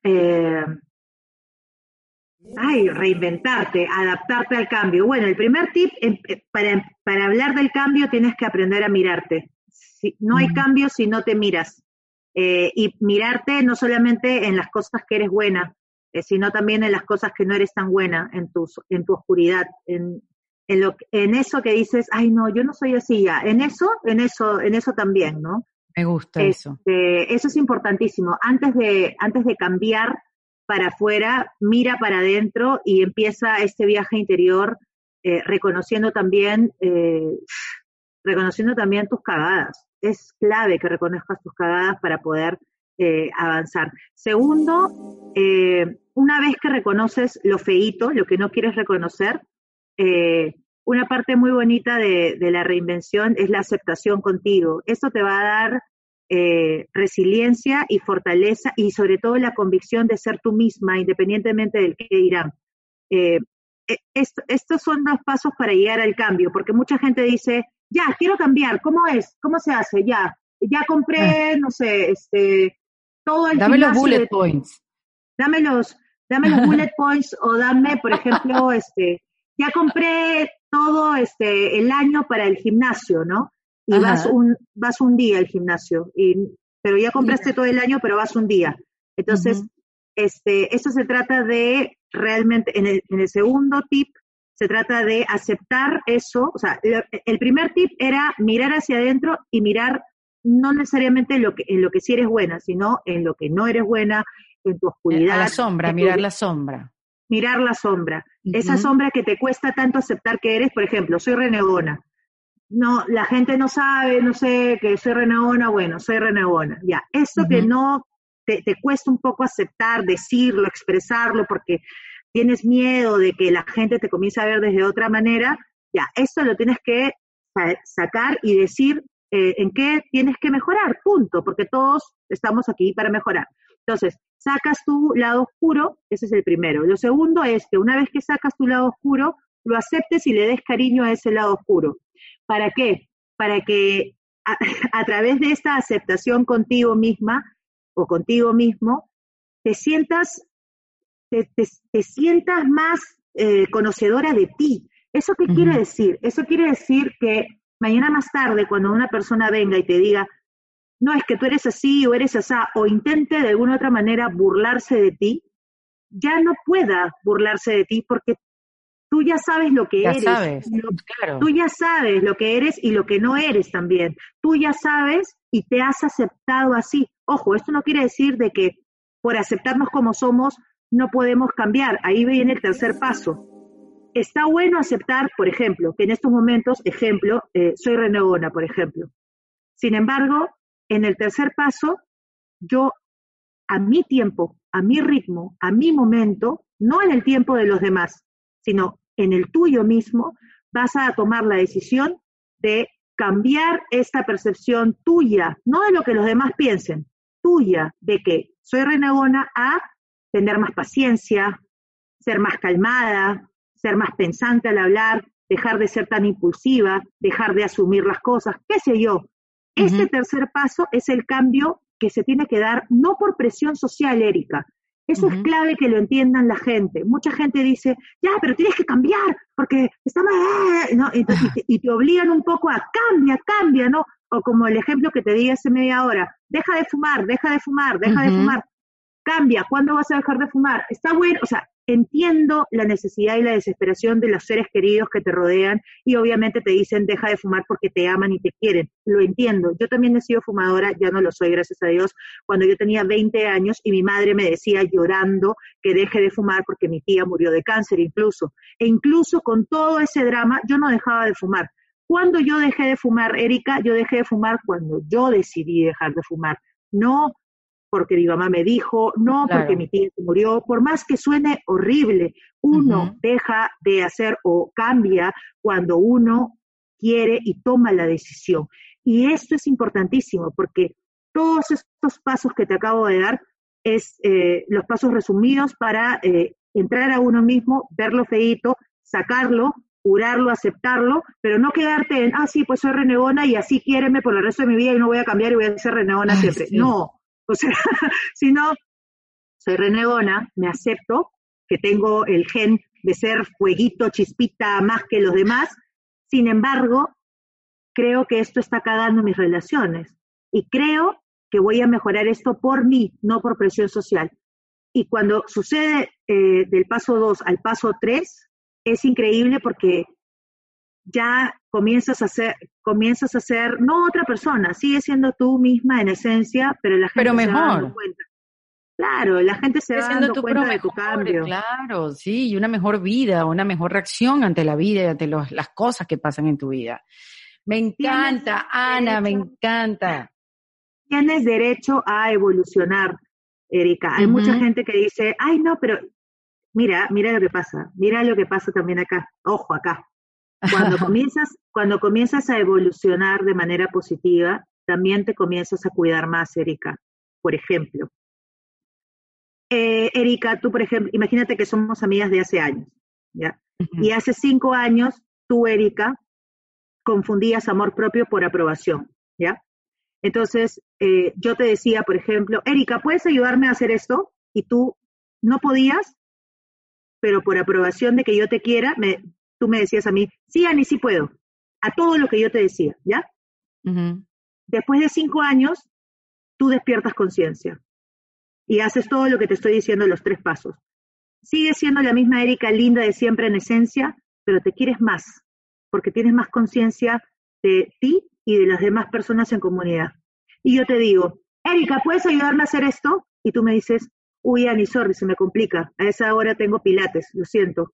reinventarte, adaptarte al cambio. Bueno, el primer tip, para hablar del cambio tienes que aprender a mirarte. No hay Mm, cambio si no te miras. Y mirarte no solamente en las cosas que eres buena, sino también en las cosas que no eres tan buena, en tu oscuridad, en eso que dices, ay no, yo no soy así ya. En eso también, ¿no? me gusta eso. Eso es importantísimo. Antes de cambiar para afuera, mira para adentro y empieza este viaje interior eh, reconociendo también, eh, reconociendo también tus cagadas. Es clave que reconozcas tus cagadas para poder avanzar. Segundo, una vez que reconoces lo feíto, lo que no quieres reconocer, una parte muy bonita de la reinvención es la aceptación contigo. Esto te va a dar resiliencia y fortaleza y sobre todo la convicción de ser tú misma, independientemente del que dirán. Estos son los pasos para llegar al cambio, porque mucha gente dice, ya, quiero cambiar, ¿cómo es? ¿Cómo se hace? Ya compré, no sé, todo el Dame los gimnasio bullet points. Dame los bullet points o dame, por ejemplo, ya compré todo el año para el gimnasio, ¿no? Y vas un día al gimnasio, pero ya compraste todo el año, pero vas un día. Entonces, eso se trata de realmente, en el segundo tip, se trata de aceptar eso. O sea, el primer tip era mirar hacia adentro y mirar no necesariamente en lo que sí eres buena, sino en lo que no eres buena, en tu oscuridad. A la sombra, mirar la sombra. Mirar la sombra. Esa sombra que te cuesta tanto aceptar que eres, por ejemplo, soy renegona. No, la gente no sabe, no sé, que soy renegona, bueno, soy renegona. Ya, eso que no te cuesta un poco aceptar, decirlo, expresarlo, porque tienes miedo de que la gente te comience a ver desde otra manera, ya, eso lo tienes que sacar y decir en qué tienes que mejorar, punto, porque todos estamos aquí para mejorar. Entonces, sacas tu lado oscuro, ese es el primero. Lo segundo es que una vez que sacas tu lado oscuro, lo aceptes y le des cariño a ese lado oscuro. ¿Para qué? Para que a través de esta aceptación contigo misma o contigo mismo, te sientas más conocedora de ti. ¿Eso qué quiere decir? Eso quiere decir que mañana más tarde, cuando una persona venga y te diga, no, es que tú eres así o eres asá, o intente de alguna otra manera burlarse de ti, ya no pueda burlarse de ti porque tú ya sabes lo que eres. Sabes, claro. Tú ya sabes lo que eres y lo que no eres también. Tú ya sabes y te has aceptado así. Ojo, esto no quiere decir de que por aceptarnos como somos no podemos cambiar. Ahí viene el tercer paso. Está bueno aceptar, por ejemplo, que en estos momentos, soy renegona, por ejemplo. Sin embargo, en el tercer paso, yo a mi tiempo, a mi ritmo, a mi momento, no en el tiempo de los demás, sino en el tuyo mismo, vas a tomar la decisión de cambiar esta percepción tuya, no de lo que los demás piensen, tuya, de que soy renegona, a tener más paciencia, ser más calmada, ser más pensante al hablar, dejar de ser tan impulsiva, dejar de asumir las cosas, qué sé yo. Este tercer paso es el cambio que se tiene que dar, no por presión social, Erika. Eso es clave que lo entiendan la gente. Mucha gente dice, ya, pero tienes que cambiar, porque está mal, ¿no? Y te obligan un poco a cambia, ¿no? O como el ejemplo que te di hace media hora, deja de fumar. Cambia, ¿cuándo vas a dejar de fumar? Está bueno, o sea, entiendo la necesidad y la desesperación de los seres queridos que te rodean y obviamente te dicen deja de fumar porque te aman y te quieren, lo entiendo. Yo también he sido fumadora, ya no lo soy, gracias a Dios, cuando yo tenía 20 años y mi madre me decía llorando que deje de fumar porque mi tía murió de cáncer incluso. E incluso con todo ese drama yo no dejaba de fumar. ¿Cuándo yo dejé de fumar, Erika? Yo dejé de fumar cuando yo decidí dejar de fumar, no porque mi mamá me dijo, no porque mi tía se murió, por más que suene horrible, uno deja de hacer o cambia cuando uno quiere y toma la decisión. Y esto es importantísimo porque todos estos pasos que te acabo de dar es los pasos resumidos para entrar a uno mismo, verlo feíto, sacarlo, curarlo, aceptarlo, pero no quedarte en, sí, pues soy renegona y así quiéreme por el resto de mi vida y no voy a cambiar y voy a ser renegona siempre. Sí. No. O sea, si no, soy renegona, me acepto que tengo el gen de ser fueguito, chispita, más que los demás. Sin embargo, creo que esto está cagando mis relaciones. Y creo que voy a mejorar esto por mí, no por presión social. Y cuando sucede del paso 2 al paso 3, es increíble porque ya comienzas a ser, no otra persona, sigue siendo tú misma en esencia, pero la gente se va dando cuenta. Claro, la gente se va dando cuenta de tu cambio. Claro, sí, y una mejor vida, una mejor reacción ante la vida y ante las cosas que pasan en tu vida. Me encanta, Ana, me encanta. tienes derecho a evolucionar, Erika. Hay mucha gente que dice, ay, no, pero mira lo que pasa. Mira lo que pasa también acá. Ojo, acá. Cuando comienzas a evolucionar de manera positiva, también te comienzas a cuidar más, Erika. Por ejemplo, Erika, tú, por ejemplo, imagínate que somos amigas de hace años, ¿ya? Y hace 5 años, tú, Erika, confundías amor propio por aprobación, ¿ya? Entonces, yo te decía, por ejemplo, Erika, ¿puedes ayudarme a hacer esto? Y tú no podías, pero por aprobación de que yo te quiera, tú me decías a mí, sí, Ani, sí puedo, a todo lo que yo te decía, ¿ya? Después de 5 años, tú despiertas conciencia y haces todo lo que te estoy diciendo en los 3 pasos. Sigues siendo la misma Erika linda de siempre en esencia, pero te quieres más, porque tienes más conciencia de ti y de las demás personas en comunidad. Y yo te digo, Erika, ¿puedes ayudarme a hacer esto? Y tú me dices, uy, Ani, sorry, se me complica, a esa hora tengo pilates, lo siento.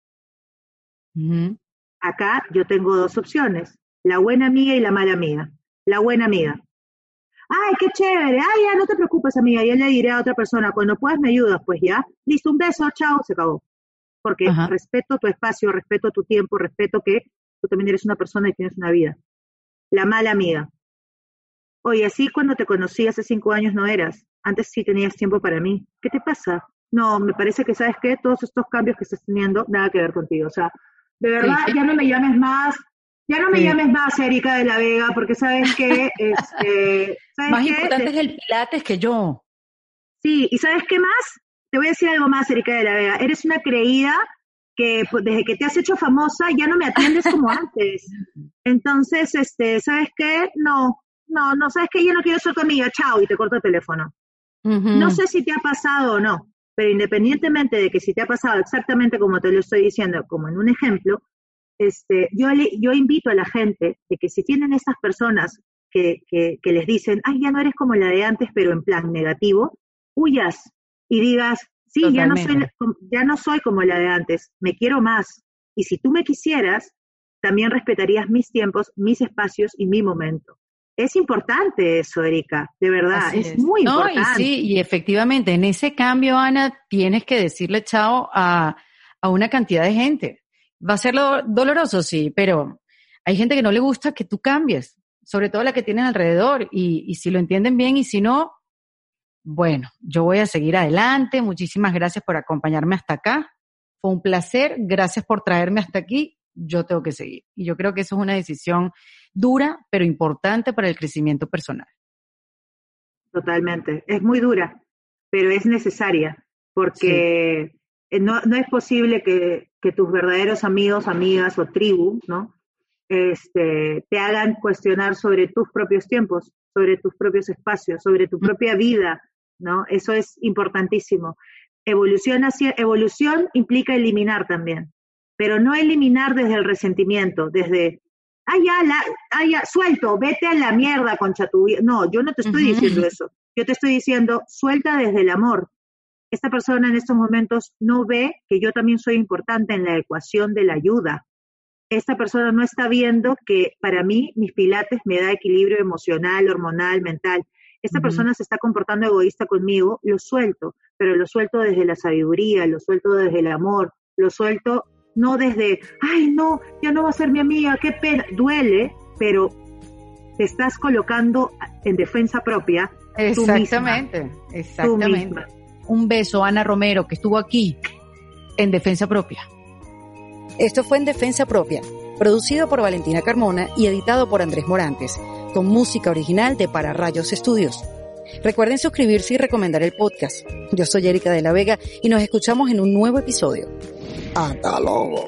Acá yo tengo 2 opciones, la buena amiga y la mala amiga. La buena amiga. Ay, qué chévere, ay, ya no te preocupes, amiga, ya le diré a otra persona, cuando puedas me ayudas, pues ya, listo, un beso, chao, se acabó. Porque respeto tu espacio, respeto tu tiempo, respeto que tú también eres una persona y tienes una vida. La mala amiga. Oye, así cuando te conocí hace 5 años no eras, antes sí tenías tiempo para mí. ¿Qué te pasa? No, me parece que, ¿sabes qué? Todos estos cambios que estás teniendo, nada que ver contigo. O sea, de verdad, ya no me llames más. Ya no me llames más Erika de la Vega, porque sabes que más importante es el pilates que yo. Sí, y ¿sabes qué más? Te voy a decir algo más, Erika de la Vega. Eres una creída que pues, desde que te has hecho famosa ya no me atiendes como antes. Entonces, ¿sabes qué? No, ¿sabes qué? Yo no quiero ser tu amiga, chao, y te corto el teléfono. No sé si te ha pasado o no, pero independientemente de que si te ha pasado exactamente como te lo estoy diciendo, como en un ejemplo, yo invito a la gente de que si tienen estas personas que les dicen, ay, ya no eres como la de antes, pero en plan negativo, huyas y digas, sí, ya no soy como la de antes, me quiero más. Y si tú me quisieras, también respetarías mis tiempos, mis espacios y mi momento. Es importante eso, Erika, de verdad, es muy importante. Y efectivamente, en ese cambio, Ana, tienes que decirle chao a una cantidad de gente. Va a ser doloroso, sí, pero hay gente que no le gusta que tú cambies, sobre todo la que tienes alrededor, y si lo entienden bien, y si no, bueno, yo voy a seguir adelante. Muchísimas gracias por acompañarme hasta acá. Fue un placer, gracias por traerme hasta aquí. Yo tengo que seguir. Y yo creo que eso es una decisión dura, pero importante para el crecimiento personal. Totalmente, es muy dura, pero es necesaria, porque no es posible que tus verdaderos amigos, amigas o tribu, ¿no? Te hagan cuestionar sobre tus propios tiempos, sobre tus propios espacios, sobre tu propia vida, ¿no? Eso es importantísimo. Evolución implica eliminar también, pero no eliminar desde el resentimiento, desde, suelto, vete a la mierda, concha tu vida. No, yo no te estoy diciendo eso. Yo te estoy diciendo, suelta desde el amor. Esta persona en estos momentos no ve que yo también soy importante en la ecuación de la ayuda. Esta persona no está viendo que para mí mis pilates me da equilibrio emocional, hormonal, mental. Esta persona se está comportando egoísta conmigo, lo suelto, pero lo suelto desde la sabiduría, lo suelto desde el amor, lo suelto no desde, ay no, ya no va a ser mi amiga, qué pena. Duele, pero te estás colocando en defensa propia. Exactamente. Un beso, Ana Romero, que estuvo aquí en Defensa Propia. Esto fue En Defensa Propia, producido por Valentina Carmona y editado por Andrés Morantes, con música original de Para Rayos Estudios. Recuerden suscribirse y recomendar el podcast. Yo soy Erika de la Vega y nos escuchamos en un nuevo episodio. ¡Hasta luego!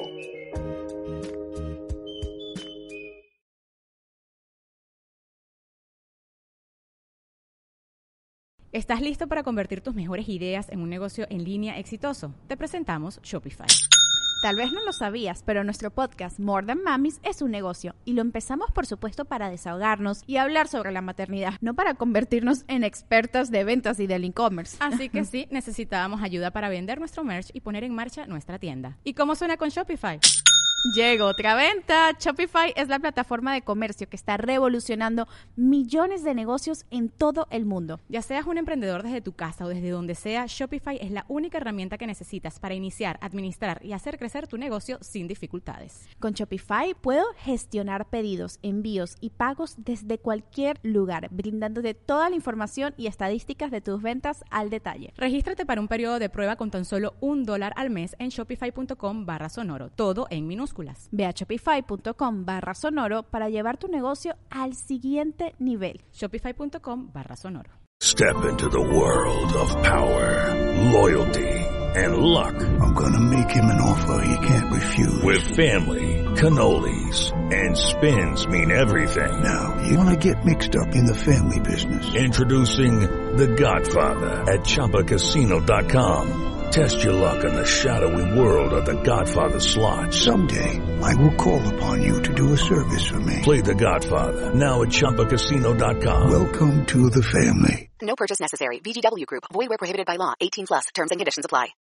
¿Estás listo para convertir tus mejores ideas en un negocio en línea exitoso? Te presentamos Shopify. Tal vez no lo sabías, pero nuestro podcast More Than Mamis es un negocio y lo empezamos por supuesto para desahogarnos y hablar sobre la maternidad, no para convertirnos en expertas de ventas y del e-commerce. Así que sí, necesitábamos ayuda para vender nuestro merch y poner en marcha nuestra tienda. ¿Y cómo suena con Shopify? Llegó otra venta. Shopify es la plataforma de comercio que está revolucionando millones de negocios en todo el mundo. Ya seas un emprendedor desde tu casa o desde donde sea, Shopify es la única herramienta que necesitas para iniciar, administrar y hacer crecer tu negocio sin dificultades. Con Shopify puedo gestionar pedidos, envíos y pagos desde cualquier lugar, brindándote toda la información y estadísticas de tus ventas al detalle. Regístrate para un periodo de prueba con tan solo $1 al mes en shopify.com/sonoro. Todo en minúsculas. Ve a shopify.com/sonoro para llevar tu negocio al siguiente nivel. Shopify.com/sonoro. Step into the world of power, loyalty, and luck. I'm gonna make him an offer he can't refuse. With family, cannolis, and spins mean everything. Now, you wanna get mixed up in the family business. Introducing The Godfather at ChumbaCasino.com. Test your luck in the shadowy world of The Godfather slot. Someday, I will call upon you to do a service for me. Play The Godfather now at ChumbaCasino.com. Welcome to the family. No purchase necessary. VGW Group. Void where prohibited by law. 18+. Terms and conditions apply.